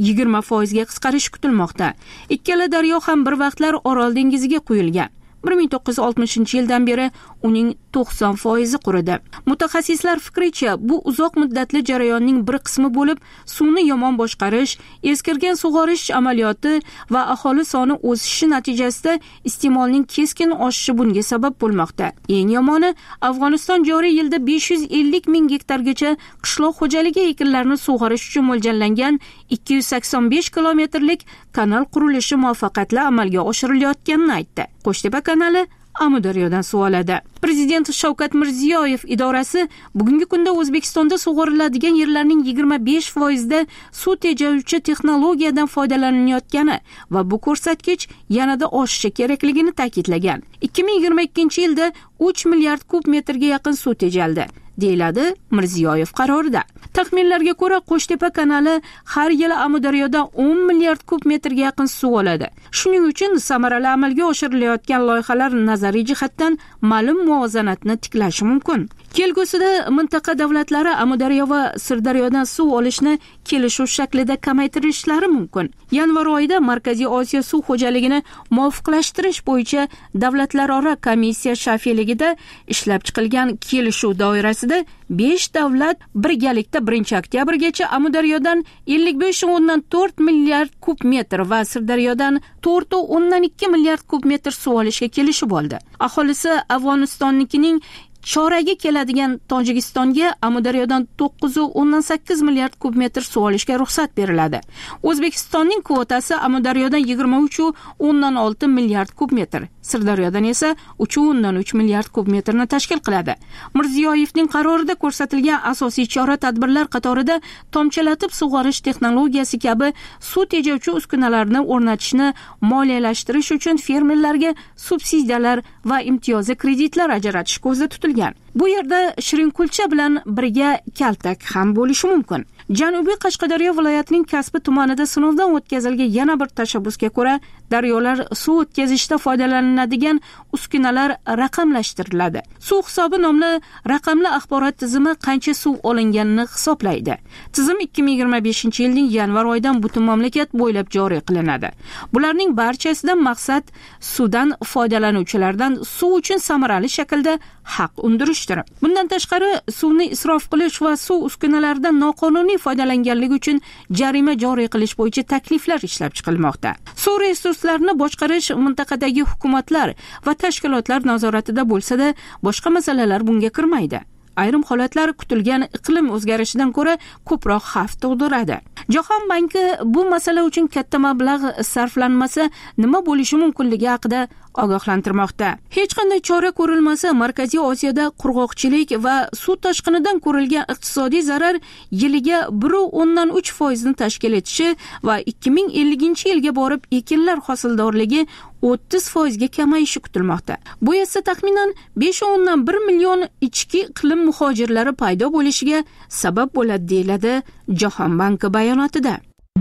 yigirma foizga qisqarishi kutilmoqda. Ikkala daryo ham bir vaqtlar Orol dengiziga quyilgan. bir ming to'qqiz yuz oltmishinchi yildan beri uning to'qson foizi quridi. Mutaxassislar fikricha, bu uzoq muddatli jarayonning bir qismi bo'lib, suvni yomon boshqarish, eskirgan sug'orish amaliyoti va aholi soni o'sishi natijasida iste'molning keskin oshishi bunga sabab bo'lmoqda. Eng yomoni, Afg'oniston joriy yilda besh yuz ellik ming gektargacha qishloq xo'jaligi ekinlarini sug'orish uchun mo'ljallangan ikki yuz sakson besh kilometrlik kanal qurilishi muvaffaqiyatli amalga oshirilayotganini aytdi. Qo'shtepa kanali Amudaryodan suv oladi. Prezident Shavkat Mirziyoyev idorasi bugungi kunda O'zbekistonda sug'oriladigan yerlarning yigirma besh foizida suv tejovchi texnologiyadan foydalanayotgani va bu ko'rsatkich yanada oshishi kerakligini ta'kidlagan. ikki ming yigirma ikkinchi yilda uch milliard kub metrga yaqin suv tejaldi, deyiladi Mirziyoyev qarorida. Taxminlarga ko'ra, Qo'shtepa kanali har yili Amudaryodan o'n milliard kub metrga yaqin suv oladi. Shuning uchun samarali amalga oshirilayotgan loyihalar nazariy jihatdan ma'lum muvozanatni tiklashi mumkin. Kelgusida mintaqa davlatlari Amudaryo va Sirdaryodan suv olishni kelishuv shaklida kamaytirishlari mumkin. Yanvar oyida Markaziy Osiyo suv xo'jaligini muvofiqlashtirish bo'yicha davlatlararo komissiya shafeligida ishlab chiqilgan kelishuv doirasida besh davlat birgalikda birinchi oktyabrgacha Amudaryodan ellik besh o'ndan to'rt milliard kub metr va Sirdaryodan to'rt o'ndan ikki milliard kub metr suv olishga kelishib oldi. Aholisi Afg'onistonnikining choragi keladigan Tojikistonga Amudaryodan to'qqiz o'ndan sakkiz milliard kub metr suv olishga ruxsat beriladi. O'zbekistonning kvotasi Amudaryodan yigirma uch o'ndan olti milliard kub metr, Sirdaryodan esa uch o'ndan uch milliard kub metrni tashkil qiladi. Mirziyoyevning qarorida ko'rsatilgan asosiy chora-tadbirlar qatorida tomchilatib sug'orish texnologiyasi kabi suv tejovchi uskunalarni o'rnatishni moliyalashtirish uchun fermerlarga subsidiyalar va imtiyozli kreditlar ajratish ko'zda tutilgan. Bu yerda Shirinkulcha bilan birga kaltak ham bo'lishi mumkin. Janubiy Qashqadaryo viloyatining Kasbi tumanida sinovdan o'tkazilgan yana bir tashabbusga ko'ra, daryolar suv o'tkazishda foydalaniladigan uskunalar raqamlashtiriladi. Suv hisobi nomli raqamli axborot tizimi qancha suv olinganini hisoblaydi. Tizim ikki ming yigirma beshinchi yilning yanvar oyidan butun mamlakat bo'ylab joriy qilinadi. Bularning barchasidan maqsad suvdan foydalanuvchilardan suv uchun samarali shaklda haq undirishdir. Bundan tashqari, suvni isrof qilish va suv uskunalaridan noqonuniy foydalanganligi uchun jarima joriy qilish bo'yicha takliflar ishlab chiqilmoqda. Suv resurslarini boshqarish mintaqadagi hukumatlar va tashkilotlar nazoratida bo'lsa-da, boshqa masalalar bunga kirmaydi. Ayrim holatlar kutilgan iqlim o'zgarishidan ko'ra ko'proq xavf tug'diradi. Jahon banki bu masala uchun katta mablag' sarflanmasa nima bo'lishi mumkinligi haqida ogohlantirmoqda. Hech qanday chora ko'rilmasa, Markaziy Osiyoda qurg'oqchilik va suv toshqinidan ko'rilgan iqtisodiy zarar yiliga bir o'ndan uch foizni tashkil etishi va ikki ming ellinchi yilga borib ekinlar hosildorligi o'ttiz foizga kamayishi kutilmoqda. Bu esa taxminan besh o'ndan bir million ichki iqlim muhojirlari paydo bo'lishiga sabab bo'ladi, deyiladi Jahon banki bayonotida.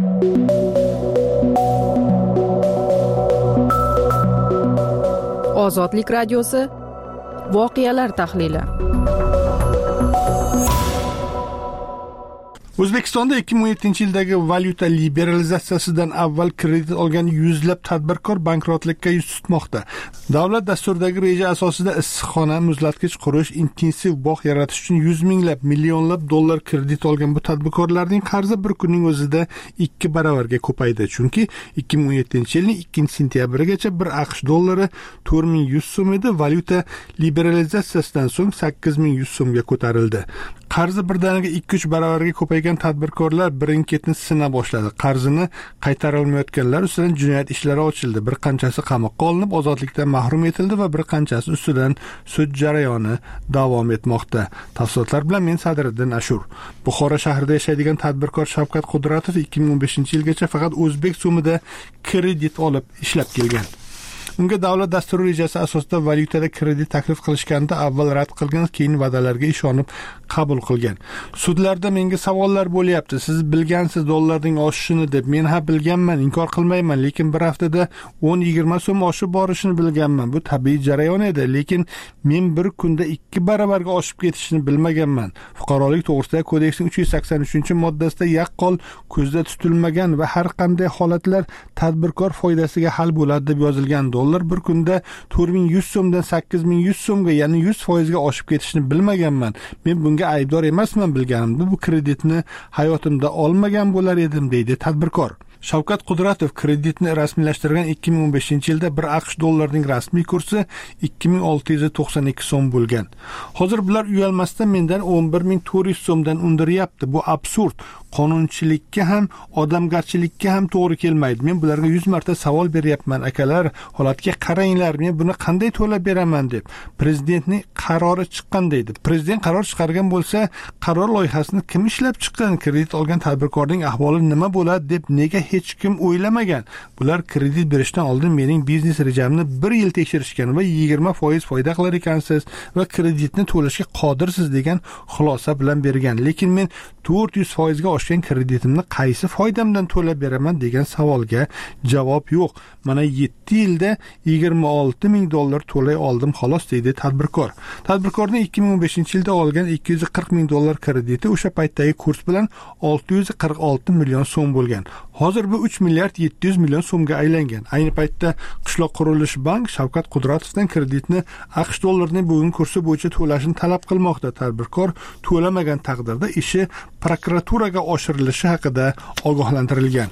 Ozodlik radiosi voqealar tahlili. O'zbekistonda ikki ming o'n yettinchi yildagi valyuta liberalizatsiyasidan avval kredit olgan yuzlab tadbirkor bankrotlikka yuz tutmoqda. Davlat dasturidagi reja asosida issiqxona, muzlatgich qurish, intensiv bog' yaratish uchun yuz minglab, millionlab dollar kredit olgan bu tadbirkorlarning qarzi bir kunning o'zida ikki baravarga ko'paydi. Chunki ikki ming o'n yettinchi yilning ikkinchi sentyabrigacha bir AQSh dollari to'rt ming yuz so'm edi, valyuta liberalizatsiyasidan so'ng sakkiz ming yuz so'mga ko'tarildi. Qarzi birdaniga ikki uch baravarga ko'paygan tadbirkorlar birin-ketin sina boshladi. Qarzini qaytara olmayotganlar ustidan jinoyat ishlari ochildi. Bir qanchasi qamoqqa olinib, ozodlikdan mahrum etildi va bir qanchasi ustidan sud jarayoni davom etmoqda. Tafsilotlar bilan men Sadriddin Ashur. Buxoro shahrida yashaydigan tadbirkor Shavkat Qudratov ikki ming o'n beshinchi yilgacha faqat o'zbek so'mida kredit olib ishlab kelgan. unga davlat dasturi rejasi asosida valyutada kredit taklif qilishganda avval rad qilgan, keyin va'dalarga ishonib qabul qilgan. Sudlarda menga savollar bo'lyapti. Siz bilgansiz dollarning oshishini deb. Men ha bilganman, inkor qilmayman, lekin bir haftada o'n yigirma so'm oshib borishini bilganman. Bu tabiiy jarayon edi, lekin men bir kunda ikki baravarga oshib ketishini bilmaganman. Fuqarolik to'g'risidagi kodeksning uch yuz sakson uchinchi moddasida yaqqol ko'zda tutilmagan va har qanday holatlar tadbirkor foydasiga hal bo'ladi deb yozilgan. Dollar bir kunda to'rt ming yuz so'mdan sakkiz ming yuz so'mga, ya'ni yuz foizga oshib ketishini bilmaganman. Men bunga aybdor emasman, bilganimda bu kreditni hayotimda olmagan bo'lar edim, deydi tadbirkor. Shavkat Qudratov kreditni rasmiylashtirgan ikki ming o'n beshinchi yilda bir AQSh dollarining rasmiy kursi ikki ming olti yuz to'qson ikki so'm bo'lgan. Hozir bular uyalmasdan mendan o'n bir ming to'rt yuz so'mdan undiryapti. Bu absurd. Qonunchilikka ham, odamgarchilikka ham to'g'ri kelmaydi. Men bularga yuz marta savol beryapman. Akalar, holatga qaranglar, men buni qanday to'lab beraman deb. Prezidentning qarori chiqqan deydi. Prezident qaror chiqargan bo'lsa, qaror loyihasini kim ishlab chiqqan? Kredit olgan tadbirkorning ahvoli nima bo'ladi deb nega hech kim o'ylamagan? Bular kredit berishdan oldin mening biznes rejamni bir yil tekshirishgan va yigirma foiz foyda qilar ekansiz va kreditni to'lashga qodirsiz degan xulosa bilan bergan. Lekin men to'rt yuz foizga oshgan kreditimni qaysi foydamdan to'lab beraman degan savolga javob yo'q. Mana yetti yilda yigirma olti ming dollar to'lay oldim xolos, deydi tadbirkor. Tadbirkorning ikki ming o'n beshinchi yilda olgan ikki yuz qirq ming dollar krediti o'sha paytdagi kurs bilan olti yuz qirq olti million so'm bo'lgan. Hozir bu uch milliard yetti yuz million so'mga aylangan. Ayni paytda Qishloq qurilish bank Shavkat Qudratovdan kreditni AQSh dollarining bugungi kursi bo'yicha to'lashini talab qilmoqda. Tadbirkor to'lamagan taqdirda ishi prokuraturaga oshirilishi haqida ogohlantirilgan.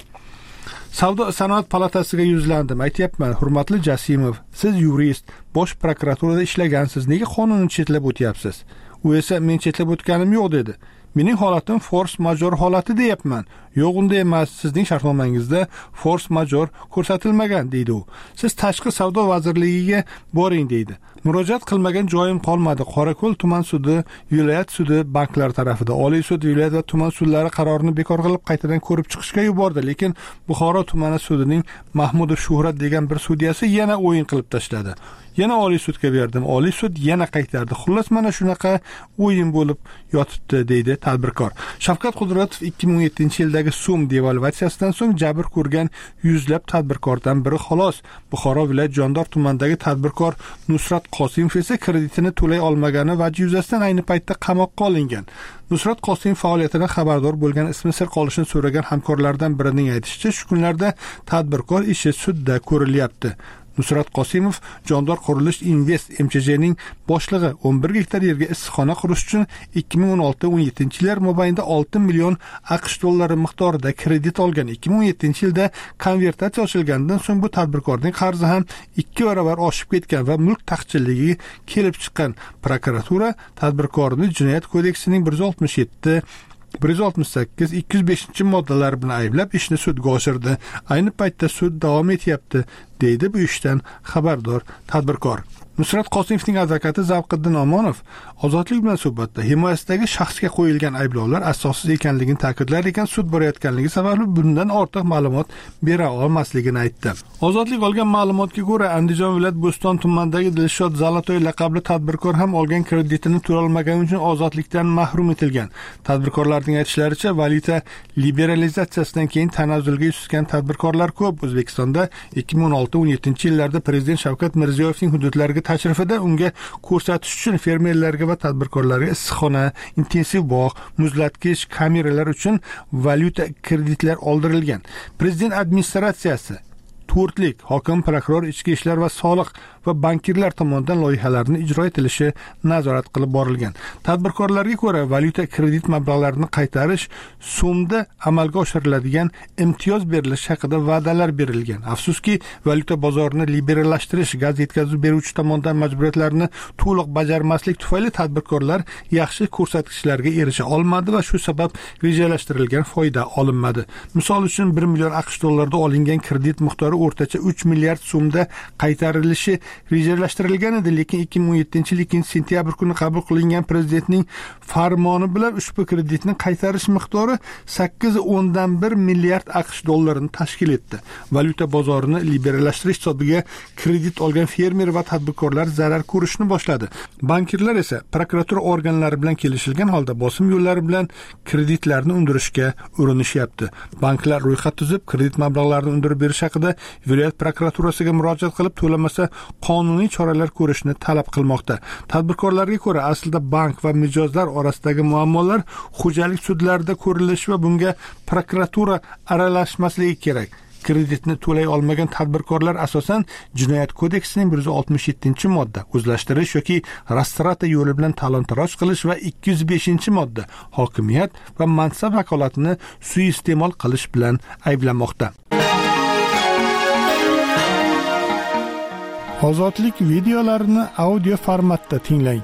Savdo sanoat palatasiga yuzlandim. Aytyapman, hurmatli Jasimov, siz yurist, bosh prokuraturada ishlagansiz, nega qonunni chetlab o'tyapsiz? U esa men chetlab o'tganim yo'q dedi. Mening holatim force major holati deyapman. Yo'q, unday emas. Sizning shartnomangizda force major ko'rsatilmagan, deydi u. Siz tashqi savdo vazirligiga boring, deydi. Murojaat qilmagan joyim qolmadi. Qorako'l tuman sudi, viloyat sudi banklar tarafida, Oliy sud, viloyat va tuman sudlari qarorini bekor qilib qaytadan ko'rib chiqishga yubordi, lekin Buxoro tumani sudining Mahmudov Shuhrat degan bir sudyasi yana o'yin qilib tashladi. Yana Oliy sudga berdim. Oliy sud yana qaytardi. Xullas mana shunaqa o'yin bo'lib yotibdi, deydi tadbirkor. Shavkat Qudratov ikki ming o'n yettinchi yildagi so'm devalvatsiyasidan so'ng jabr ko'rgan yuzlab tadbirkordan biri xolos. Buxoro viloyat Jondor tumanidagi tadbirkor Nusrat Qosimov esa kreditini to'lay olmagani vajhi yuzasidan ayni paytda qamoqqa olingan. Nusrat Qosimov faoliyatidan xabardor bo'lgan, ismi sir qolishini so'ragan hamkorlardan birining aytishicha, shu kunlarda tadbirkor ishi sudda ko'rilyapti. Nusrat Qosimov Jondor qurilish Invest M Ch J'ning boshlig'i o'n bir gektar yerga issiqxona qurish uchun ikki ming o'n olti o'n yettinchi yillar mobaynida olti million AQSh dollari miqdorida kredit olgan. ikki ming o'n yettinchi yilda konvertatsiya ochilgandan so'ng bu tadbirkorning qarzi ham ikki baravar oshib ketgan va mulk taqchilligi kelib chiqqan. Prokuratura tadbirkorni Jinoyat kodeksining bir yuz oltmish yetti bir yuz oltmish sakkiz ikki yuz beshinchi moddalari bilan ayblab ishni sudga oshirdi. Ayni paytda sud davom etyapti, deydi bu ishdan xabardor tadbirkor. Nusrat Qosimovning advokati Zavqiddin Omonov Ozodlik bilan suhbatda himoyasidagi shaxsga qo'yilgan ayblovlar asossiz ekanligini ta'kidlar ekan, sud borayotganligi sababli bundan ortiq ma'lumot bera olmasligini aytdi. Ozodlik olgan ma'lumotga ko'ra, Andijon viloyat Bo'ston tumanidagi Dilshod Zalatoy laqabli tadbirkor ham olgan kreditini to'lay olmagani uchun ozodlikdan mahrum etilgan. Tadbirkorlarning aytishlaricha, valyuta liberalizatsiyasidan keyin tanazzulga tushgan tadbirkorlar ko'p. O'zbekistonda ikki ming o'n olti o'n yettinchi yillarda Prezident Shavkat Mirziyoyevning hududlariga tashrifida unga ko'rsatish uchun fermerlarga va tadbirkorlarga issiqxona, intensiv bog', muzlatgich, kameralar uchun valyuta kreditlar oldirilgan. Prezident administratsiyasi to'rtlik hokim, prokuror, ichki ishlar va soliq va bankirlar tomonidan loyihalarni ijro etilishi nazorat qilib borilgan. Tadbirkorlarga ko'ra, valyuta kredit mablag'larini qaytarish so'mda amalga oshiriladigan imtiyoz berilishi haqida va'dalar berilgan. Afsuski, valyuta bozorini liberallashtirish, gaz yetkazib beruvchi tomonidan majburiyatlarni to'liq bajarmaslik tufayli tadbirkorlar yaxshi ko'rsatkichlarga erisha olmadi va shu sabab rejalashtirilgan foyda olinmadi. Misol uchun bir million AQSh dollarida olingan kredit miqdori o'rtacha uch milliard so'mda qaytarilishi rejalashtirilgan edi, lekin ikki ming o'n yettinchi yil ikkinchi sentyabr kuni qabul qilingan prezidentning farmoni bilan ushbu kreditni qaytarish miqdori sakkiz o'ndan bir milliard AQSh dollarini tashkil etdi. Valyuta bozorini liberallashtirish hisobiga kredit olgan fermer va tadbirkorlar zarar ko'rishni boshladi. Bankirlar esa prokuratura organlari bilan kelishilgan holda bosim yo'llari bilan kreditlarni undirishga urinishyapti. Banklar ro'yxat tuzib, kredit mablag'larini undirib berish haqida viloyat prokuraturasiga murojaat qilib, to'lamasa qonuniy choralar ko'rishni talab qilmoqda. Tadbirkorlarga ko'ra, aslida bank va mijozlar orasidagi muammolar xo'jalik sudlarida ko'rilishi va bunga prokuratura aralashmasligi kerak. Kreditni to'lay olmagan tadbirkorlar asosan Jinoyat kodeksining bir yuz oltmish yettinchi modda o'zlashtirish yoki rastrata yo'li bilan talon-taroj qilish va ikki yuz beshinchi modda hokimiyat va mansab vakolatini suiiste'mol qilish bilan ayblanmoqda. Ozodlik videolarini audio formatda tinglang.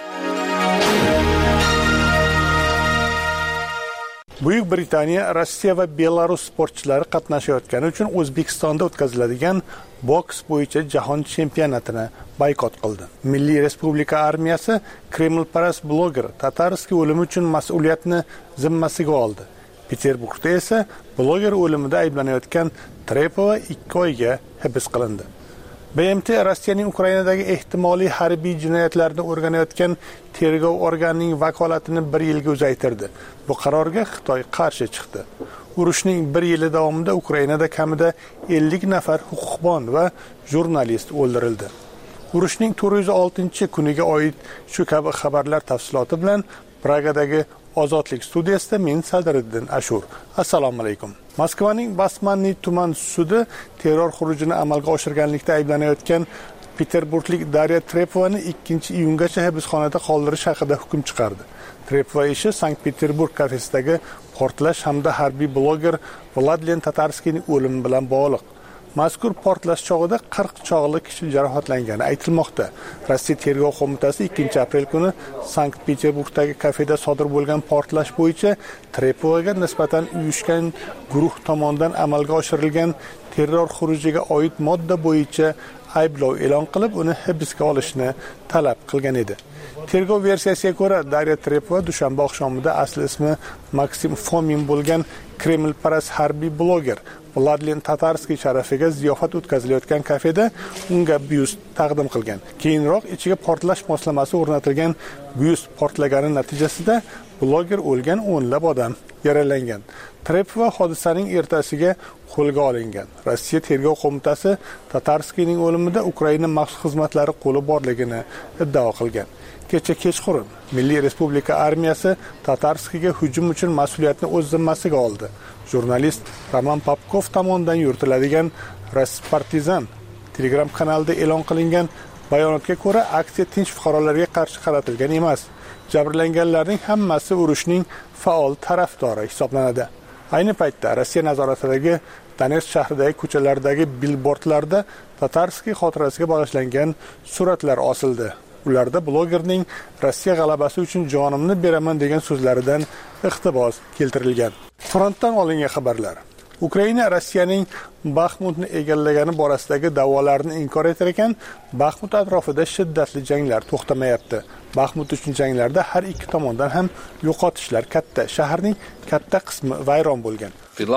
Buyuk Britaniya Rossiya va Belarus sportchilari qatnashayotgani uchun O'zbekistonda o'tkaziladigan boks bo'yicha jahon chempionatini boykot qildi. Milliy Respublika armiyasi Kremlparast bloger Tatarskiy o'limi uchun mas'uliyatni zimmasiga oldi. Peterburgda esa bloger o'limida ayblanayotgan Trepova ikki oyga hibs qilindi. B M T Rossiyaning Ukrainadagi ehtimoliy harbiy jinoyatlarni o'rganayotgan tergov organining vakolatini bir yilga uzaytirdi. Bu qarorga Xitoy qarshi chiqdi. Urushning bir yili davomida Ukrainada kamida ellik nafar huquqbon va jurnalist o'ldirildi. Urushning to'rt yuz oltinchi kuniga oid shu kabi xabarlar tafsiloti bilan Pragadagi Ozodlik studiyasida men Sadriddin Ashur. Assalomu alaykum. Moskvaning Basmanniy tuman sudi terror xurujini amalga oshirganlikda ayblanayotgan Peterburglik Darya Trepovani ikkinchi iyungacha hibsxonada qoldirish haqida hukm chiqardi. Trepova ishi Sankt-Peterburg kafesidagi portlash hamda harbiy bloger Vladlen Tatarskiyning o'limi bilan bog'liq. Mazkur portlash chog'ida qirq chog'li kishi jarohatlangani aytilmoqda. Rossiya tergov qo'mitasi ikkinchi aprel kuni Sankt-Peterburgdagi kafeda sodir bo'lgan portlash bo'yicha Trepovaga nisbatan uyushgan guruh tomonidan amalga oshirilgan terror xurujiga oid modda bo'yicha ayblov e'lon qilib, uni hibsga olishni talab qilgan edi. Tergov versiyasiga ko'ra, Darya Trepova dushanba oqshomida asli ismi Maksim Fomin bo'lgan Kremlparast harbiy bloger Vladlen Tatarskiy sharafiga ziyofat o'tkazilayotgan kafeda unga byust taqdim qilgan. Keyinroq ichiga portlash moslamasi o'rnatilgan byust portlagani natijasida bloger o'lgan, o'nlab odam yaralangan. Trepova hodisaning ertasiga qo'lga olingan. Rossiya tergov qo'mitasi Tatarskiyning o'limida Ukraina maxsus xizmatlari qo'li borligini iddao qilgan. Kecha kechqurun Milliy Respublika armiyasi Tatarskiyga hujum uchun mas'uliyatni o'z zimmasiga oldi. Jurnalist Roman Popkov tomonidan yuritiladigan Raspartizan Telegram kanalida e'lon qilingan bayonotga ko'ra, aksiya tinch fuqarolarga qarshi qaratilgan emas. Jabrlanganlarning hammasi urushning faol tarafdori hisoblanadi. Ayni paytda Rossiya nazoratidagi Donetsk shahridagi ko'chalardagi billbordlarda Tatarskiy xotirasiga bag'ishlangan suratlar osildi. Ularda blogerning Rossiya g'alabasi uchun jonimni beraman degan so'zlaridan iqtibos keltirilgan. Frontdan olingan xabarlar. Ukraina Rossiyaning Baxmutni egallagani borasidagi da'volarni inkor etar ekan, Baxmut atrofida shiddatli janglar to'xtamayapti. Baxmut uchun janglarda har ikki tomondan ham yo'qotishlar katta. Shaharning katta qismi vayron bo'lgan.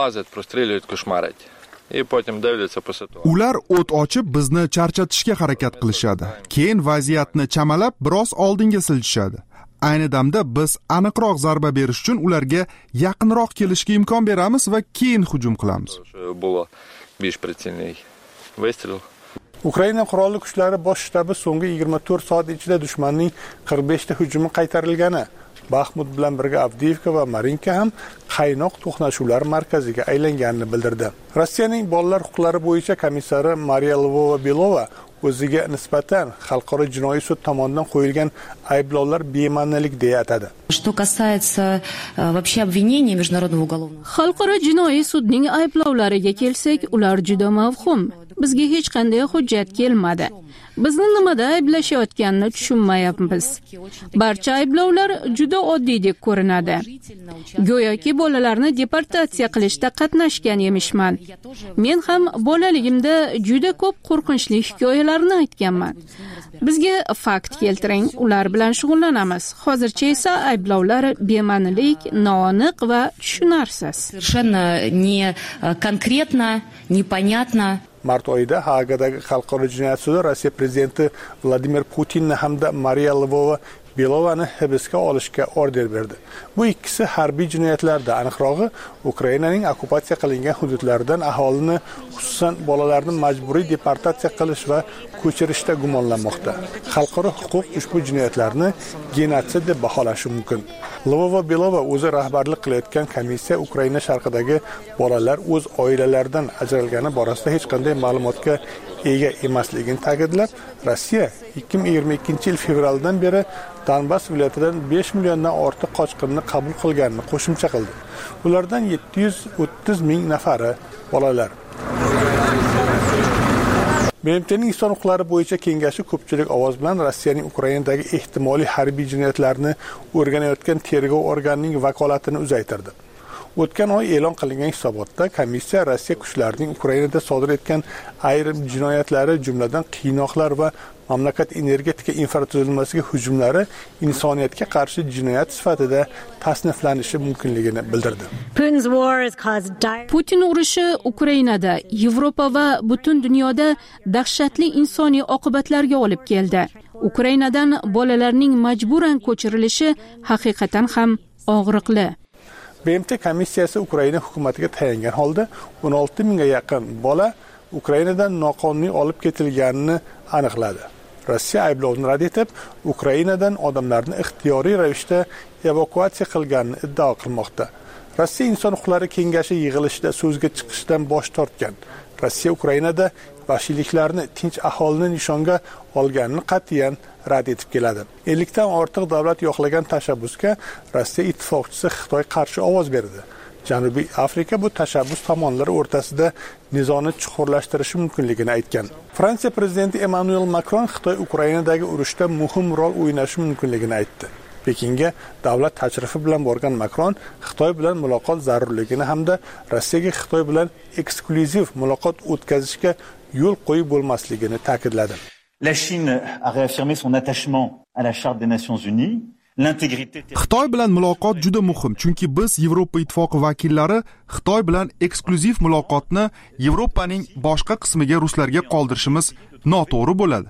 Ular o't ochib bizni charchatishga harakat qilishadi. Keyin vaziyatni chamalab biroz oldinga siljishadi. Ayni damda biz aniqroq zarba berish uchun ularga yaqinroq kelishga imkon beramiz va keyin hujum qilamiz. Ukraina qurolli kuchlari bosh shtabi so'nggi yigirma to'rt soat ichida dushmanning qirq besh ta hujumi qaytarilgani, Baxmut bilan birga Avdiivka va Marinka ham qaynoq to'qnashuvlar markaziga aylanganini bildirdi. Rossiyaning bolalar huquqlari bo'yicha komissari Mariya Lvova-Belova o'ziga nisbatan xalqaro jinoiy sud tomonidan qo'yilgan ayblovlar bema'nilik deya atadi. Что касается вообще обвинений международного уголовного. Xalqaro jinoiy sudning ayblovlariga kelsak, ular juda mavhum. bizga hech qanday hujjat kelmadi. Bizni nimada ayblashayotganini tushunmayapmiz. Barcha ayblovlar juda oddiydek ko'rinadi. Go'yoki bolalarni deportatsiya qilishda qatnashgan emishman. Men ham bolaligimda juda ko'p qo'rqinchli hikoyalarni aytganman. Bizga fakt keltiring, ular bilan shug'ullanamiz. Hozircha esa ayblovlar bema'nilik, noaniq va tushunarsiz. Совершенно не конкретно, непонятно. Mart oyida Haagadagi xalqaro jinoyat sudi Rossiya prezidenti Vladimir Putinni hamda Mariya Lvova-Belovani hibsga olishga order berdi. Bu ikkisi harbiy jinoyatlarda, aniqrog'i Ukrainaning okupatsiya qilingan hududlaridan aholini, xususan bolalarni majburiy deportatsiya qilish va ko'chirishda gumonlanmoqda. Xalqaro huquq ushbu jinoyatlarni genotsid deb baholashi mumkin. Lvova-Belova o'zi rahbarlik qilayotgan komissiya Ukraina sharqidagi bolalar o'z oilalaridan ajralgani borasida hech qanday ma'lumotga ega emasligini ta'kidlab, Rossiya ikki ming yigirma ikkinchi yil fevraldan beri Donbass viloyatidan besh milliondan ortiq qochqinni qabul qilganini qo'shimcha qildi. Ulardan yetti yuz o'ttiz ming nafari bolalar. B M T'ning inson huquqlari bo'yicha kengashi ko'pchilik ovoz bilan Rossiyaning Ukrainadagi ehtimoliy harbiy jinoyatlarni o'rganayotgan tergov organining vakolatini uzaytirdi. O'tgan oy e'lon qilingan hisobotda komissiya Rossiya kuchlarining Ukrainada sodir etgan ayrim jinoyatlari, jumladan qiynoqlar va mamlakat energetika infratuzilmasiga hujumlari insoniyatga qarshi jinoyat sifatida tasniflanishi mumkinligini bildirdi. Putin urushi Ukrainada, Yevropa va butun dunyoda dahshatli insoniy oqibatlarga olib keldi. Ukrainadan bolalarning majburan ko'chirilishi haqiqatan ham og'riqli. B M T komissiyasi Ukraina hukumatiga tayangan holda o'n olti mingga yaqin bola Ukrainadan noqonuniy olib ketilganini aniqladi. Rossiya ayblovni rad etib, Ukrainadan odamlarni ixtiyoriy ravishda evakuatsiya qilganini iddao qilmoqda. Rossiya inson huquqlari kengashi yig'ilishida so'zga chiqishdan bosh tortgan. Rossiya Ukrainada vahshiyliklarni tinch aholini nishonga olganini qat'iyan rad etib keladi. ellikdan ortiq davlat yo'qlagan tashabbusga Rossiya ittifoqchisi Xitoy qarshi ovoz berdi. Janubiy Afrika bu tashabbus tomonlari o'rtasida nizoni chuqurlashtirishi mumkinligini aytgan. Fransiya prezidenti Emmanuel Macron Xitoy Ukrainadagi urushda muhim rol o'ynashi mumkinligini aytdi. Pekinga davlat tashrifi bilan borgan Macron Xitoy bilan muloqot zarurligini hamda Rossiyaga Xitoy bilan eksklyuziv muloqot o'tkazishga yo'l qo'yib bo'lmasligini ta'kidladi. La Chine a réaffirmé son attachement à la Charte des Nations Unies. Xitoy bilan muloqot juda muhim, chunki biz Yevropa ittifoqi vakillari Xitoy bilan eksklyuziv muloqotni Yevropaning boshqa qismiga ruslarga qoldirishimiz noto'g'ri bo'ladi.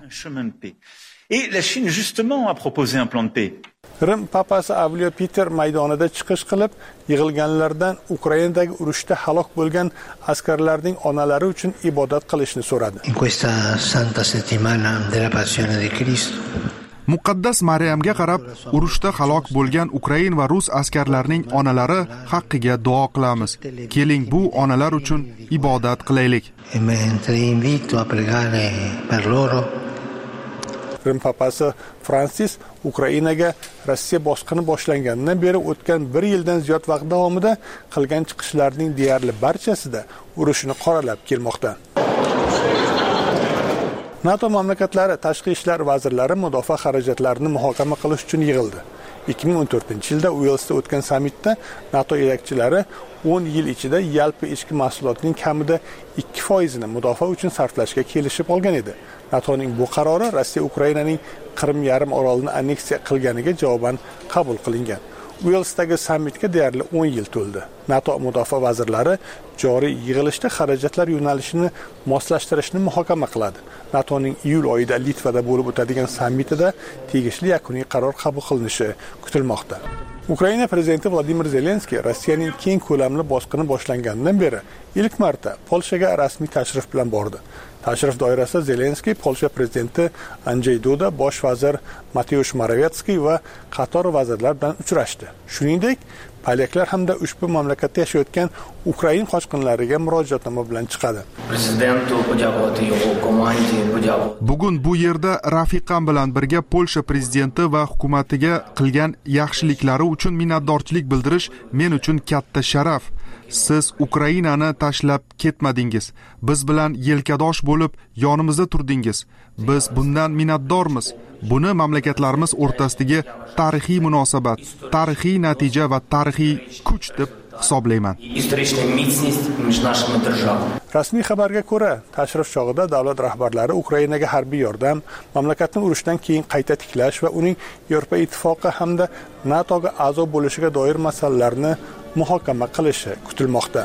Et la Chine justement a proposé un plan de paix. Rim papasi Avliyo Peter maydonida chiqish qilib, yig'ilganlardan Ukrainadagi urushda halok bo'lgan askarlarning onalari uchun ibodat qilishni so'radi. In questa santa settimana della passione di Cristo. Muqaddas Maryamga qarab, urushda halok bo'lgan Ukrain va rus askarlarining onalari haqqiga duo qilamiz. Keling, bu onalar uchun ibodat qilaylik. Mentre invito a pregare per loro. Rim papasi Fransis Ukrainaga Rossiya bosqini boshlanganidan beri o'tgan bir yildan ziyod vaqt davomida qilgan chiqishlarining deyarli barchasida urushni qoralab kelmoqda. NATO mamlakatlari tashqi ishlar vazirlari mudofaa xarajatlarini muhokama qilish uchun yig'ildi. ikki ming o'n to'rtinchi yilda Uelsda o'tgan sammitda NATO yetakchilari o'n yil ichida yalpi ichki mahsulotning kamida ikki foizini mudofaa uchun sarflashga kelishib olgan edi. NATOning bu qarori Rossiya Ukrainaning Qrim yarim orolini anneksiya qilganiga javoban qabul qilingan. Uelsdagi sammitga deyarli o'n yil to'ldi. NATO mudofaa vazirlari joriy yig'ilishda xarajatlar yo'nalishini moslashtirishni muhokama qiladi. NATOning iyul oyida Litvada bo'lib o'tadigan sammitida tegishli yakuniy qaror qabul qilinishi kutilmoqda. Ukraina prezidenti Vladimir Zelenskiy Rossiyaning keng ko'lamli bosqini boshlanganidan beri ilk marta Polshaga rasmiy tashrif bilan bordi. Tashrif doirasida Zelenskiy Polsha prezidenti Andrzej Duda, bosh vazir Mateusz Morawiecki va qator vazirlar bilan uchrashdi. Shuningdek, polyaklar hamda ushbu mamlakatda yashayotgan Ukrain qochqinlariga murojaatnoma bilan chiqadi. Bugun bu yerda rafiqam bilan birga Polsha prezidenti va hukumatiga qilgan yaxshiliklari uchun minnatdorchilik bildirish men uchun katta sharaf. siz Ukrainani tashlab ketmadingiz. Biz bilan yelkadosh bo'lib yonimizda turdingiz. Biz bundan minnatdormiz. Buni mamlakatlarimiz o'rtasidagi tarixiy munosabat, tarixiy natija va tarixiy kuch deb hisoblayman. Rasmiy xabarga ko'ra, tashrif chog'ida davlat rahbarlari Ukrainaga harbiy yordam, mamlakatni urushdan keyin qayta tiklash va uning Yevropa ittifoqi hamda NATOga a'zo bo'lishiga doir masalalarni muhokama qilishi kutilmoqda.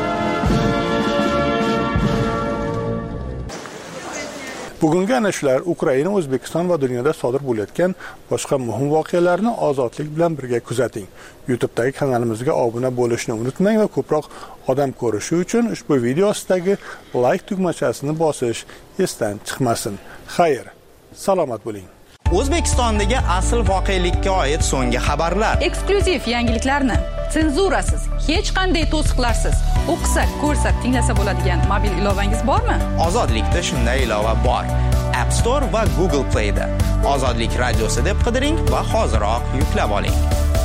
Bugungi ana shular Ukraina, O'zbekiston va dunyoda sodir bo'layotgan boshqa muhim voqealarni ozodlik bilan birga kuzating. YouTube'dagi kanalimizga obuna bo'lishni unutmang va ko'proq odam ko'rishi uchun ushbu video ostidagi like tugmachasini bosish esdan chiqmasin. Xayr, salomat bo'ling. O'zbekistondagi asl voqelikka oid so'nggi xabarlar. Eksklyuziv yangiliklarni senzurasiz, hech qanday to'siqlarsiz o'qisa, ko'rsa, tinglasa bo'ladigan mobil ilovangiz bormi? Ozodlikda shunday ilova bor. App Store va Google Play da Ozodlik radiosi deb qidiring va hoziroq yuklab oling.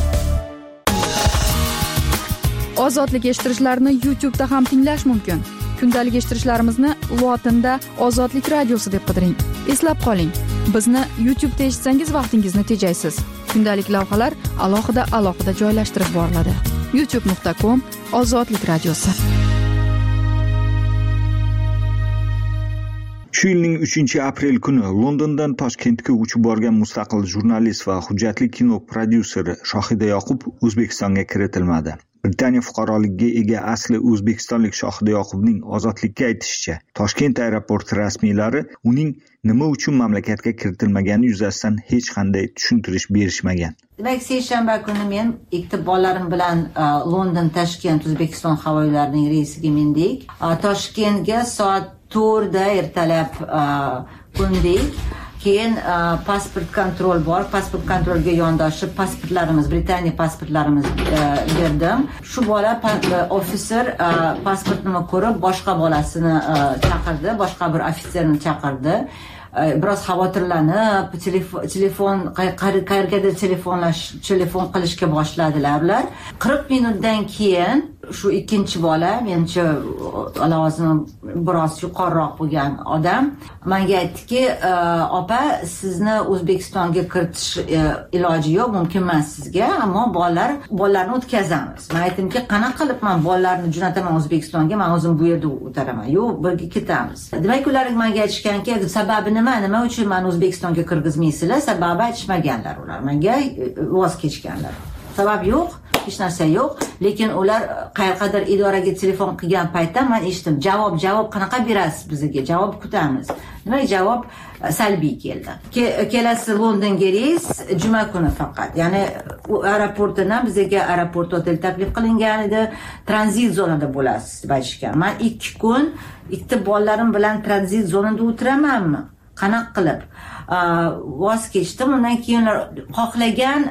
Ozodlik eshittirishlarni YouTube'da ham tinglash mumkin. Kundalik eshittirishlarimizni lotinda Ozodlik radiosi deb qidiring. Eslab qoling, bizni YouTube'da eshitsangiz vaqtingizni tejaysiz. Kundalik lavhalar alohida alohida joylashtirib boriladi. youtube nuqta com Ozodlik radiosi. Shu yilning uchinchi aprel kuni Londondan Toshkentga uchib borgan mustaqil jurnalist va hujjatli kino prodyuseri Shohida Yoqub O'zbekistonga kiritilmadi. Britaniya fuqaroligiga ega asli o'zbekistonlik Shohida Yoqubning ozodlikka aytishicha, Toshkent aeroporti rasmiylari uning nima uchun mamlakatga kiritilmagani yuzasidan hech qanday tushuntirish berishmagan. Demak, seshanba kuni men ikkita bolalarim bilan London Toshkent O'zbekiston havo yo'llarining reysiga mindik. Toshkentga soat to'rtda ertalab qo'ndik. Keyin pasport kontrol bor. Pasport kontrolga yondoshib pasportlarimiz, Britaniya pasportlarimizni berdim. Shu bola ofitser pasportini ko'rib boshqa bolasini chaqirdi, boshqa bir ofitserni chaqirdi. Biroz xavotirlanib, telefon telefon qayergadir telefonlash, telefon qilishga boshladilar ular. qirq minutdan keyin shu ikkinchi bola, menimcha lavozimi biroz yuqoriroq bo'lgan odam menga aytdiki, opa, sizni O'zbekistonga kiritish iloji yo'q, mumkin emas sizga, ammo bolalar bolalarni o'tkazamiz. Men aytdimki, qanaqa qilib men bolalarni jo'nataman O'zbekistonga, men o'zim bu yerda o'taraman. Yo'q, birga ketamiz. Demak, ular menga aytishganki, sababi nima, nima uchun meni O'zbekistonga kirgizmaysizlar? Sababi aytishmaganlar ular. Menga voz kechganlar. Sabab yo'q, hech narsa yo'q, lekin ular qayerqadir idoraga telefon qilgan paytda men eshitdim, javob javob qanaqa berasiz bizga? Javob kutamiz. Demak, javob salbiy keldi. Kelasi Londonga reys juma kuni faqat. Ya'ni aeroportdan bizga aeroport hotel taklif qilingan edi, tranzit zonada bo'lasiz deb aytishgan. Men ikki kun ikkita bolalarim bilan tranzit zonada o'tiramanmi? Qanaqa qilib? Voz kechdim. Undan keyin xohlagan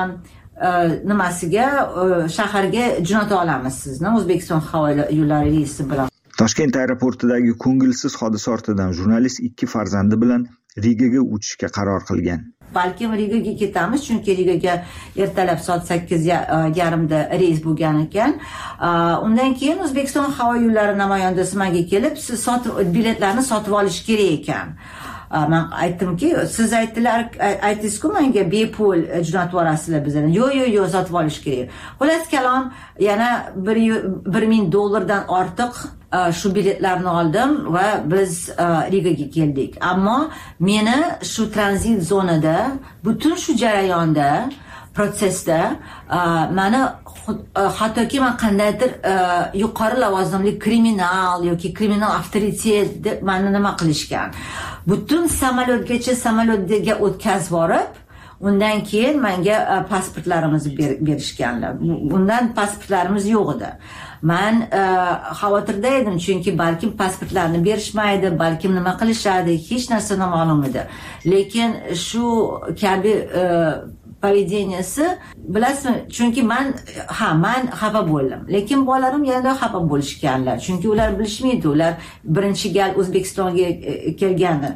nimasiga shaharga jo'nata olamiz sizni O'zbekiston havo yo'llari reysi bilan. Toshkent aeroportidagi ko'ngilsiz hodisa ortidan jurnalist ikki farzandi bilan Rigaga uchishga qaror qilgan. Balkim Rigaga ketamiz, chunki Rigaga ertalab soat sakkiz yarim da reys bo'lgan ekan. Undan keyin O'zbekiston havo yo'llari namoyandasi menga kelib, siz sotib biletlarni sotib olish kerak ekan. Men aytdimki, siz aytdilar, aytdingiz-ku menga bepul jo'natib yuborasizlar bizdan. Yo'q, yo'q, yo'q, sotib olish kerak. Xullas kalom, yana bir ming dollardan ortiq shu biletlarni oldim va biz Rigaga keldik. Ammo meni shu tranzit zonada, butun shu jarayonda, protsesda meni hattoki men qandaydir yuqori lavozimli kriminal yoki kriminal avtoritet deb meni nima qilishgan. Butun samolyotgacha samolyotga o'tkazib borib, undan keyin menga pasportlarimizni berishganlar. Bundan pasportlarimiz yo'q edi. Men xavotirda edim, chunki balkim pasportlarni berishmaydi, balkim nima qilishadi, hech narsa noma'lum edi. Lekin shu kabi поведенияsi, bilasizmi, chunki men ha men xafa bo'ldim, lekin bolalarim yana xafa bo'lishganlar, chunki ular bilishmaydi, ular birinchi gal O'zbekistonga kelgani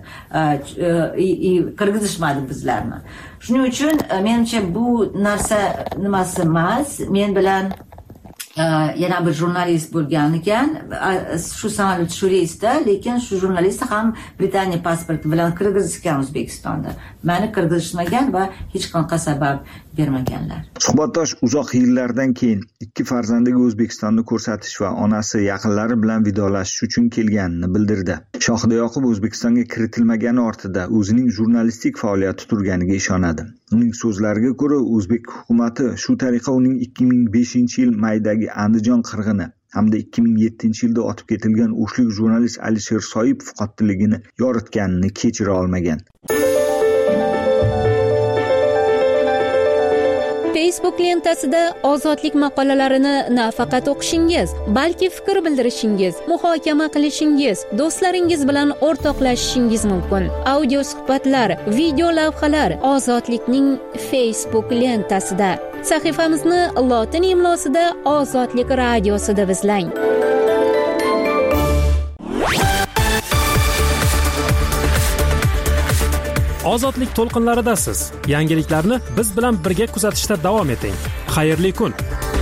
kirgizishmadi bizlarni. Shuning uchun menimcha bu narsa nimasi emas, men bilan yana bir jurnalist bo'lgan ekan, shu samolyot shu reysda, lekin shu jurnalist ham Britaniya pasporti bilan kirgizishgan O'zbekistonda. Meni kirgizishmagan va hech qanaqa sabab bermaganlar. Suhbatdosh uzoq yillardan keyin ikki farzandiga O'zbekistonni ko'rsatish va onasi yaqinlari bilan vidolashish uchun kelganini bildirdi. Shohida Yoqub O'zbekistonga kiritilmagani ortida o'zining jurnalistik faoliyati turganiga ishonadi. Uning so'zlariga ko'ra, o'zbek hukumatı shu tariqa uning ikki ming beshinchi yil maydagi Andijon qirg'ini hamda ikki ming yettinchi yilda otib ketilgan o'shlik jurnalist Alisher Soipov qotilligini yoritganini kechira olmagan. Facebook lentasida ozodlik maqolalarini nafaqat o'qishingiz, balki fikr bildirishingiz, muhokama qilishingiz, do'stlaringiz bilan o'rtoqlashishingiz mumkin. Audio suhbatlar, video lavhalar Ozodlikning Facebook lentasida. Sahifamizni lotin imlosida Ozodlik radiosida izlang. Ozodlik to'lqinlaridasiz. Yangiliklarni biz bilan birga kuzatishda davom eting. Xayrli kun.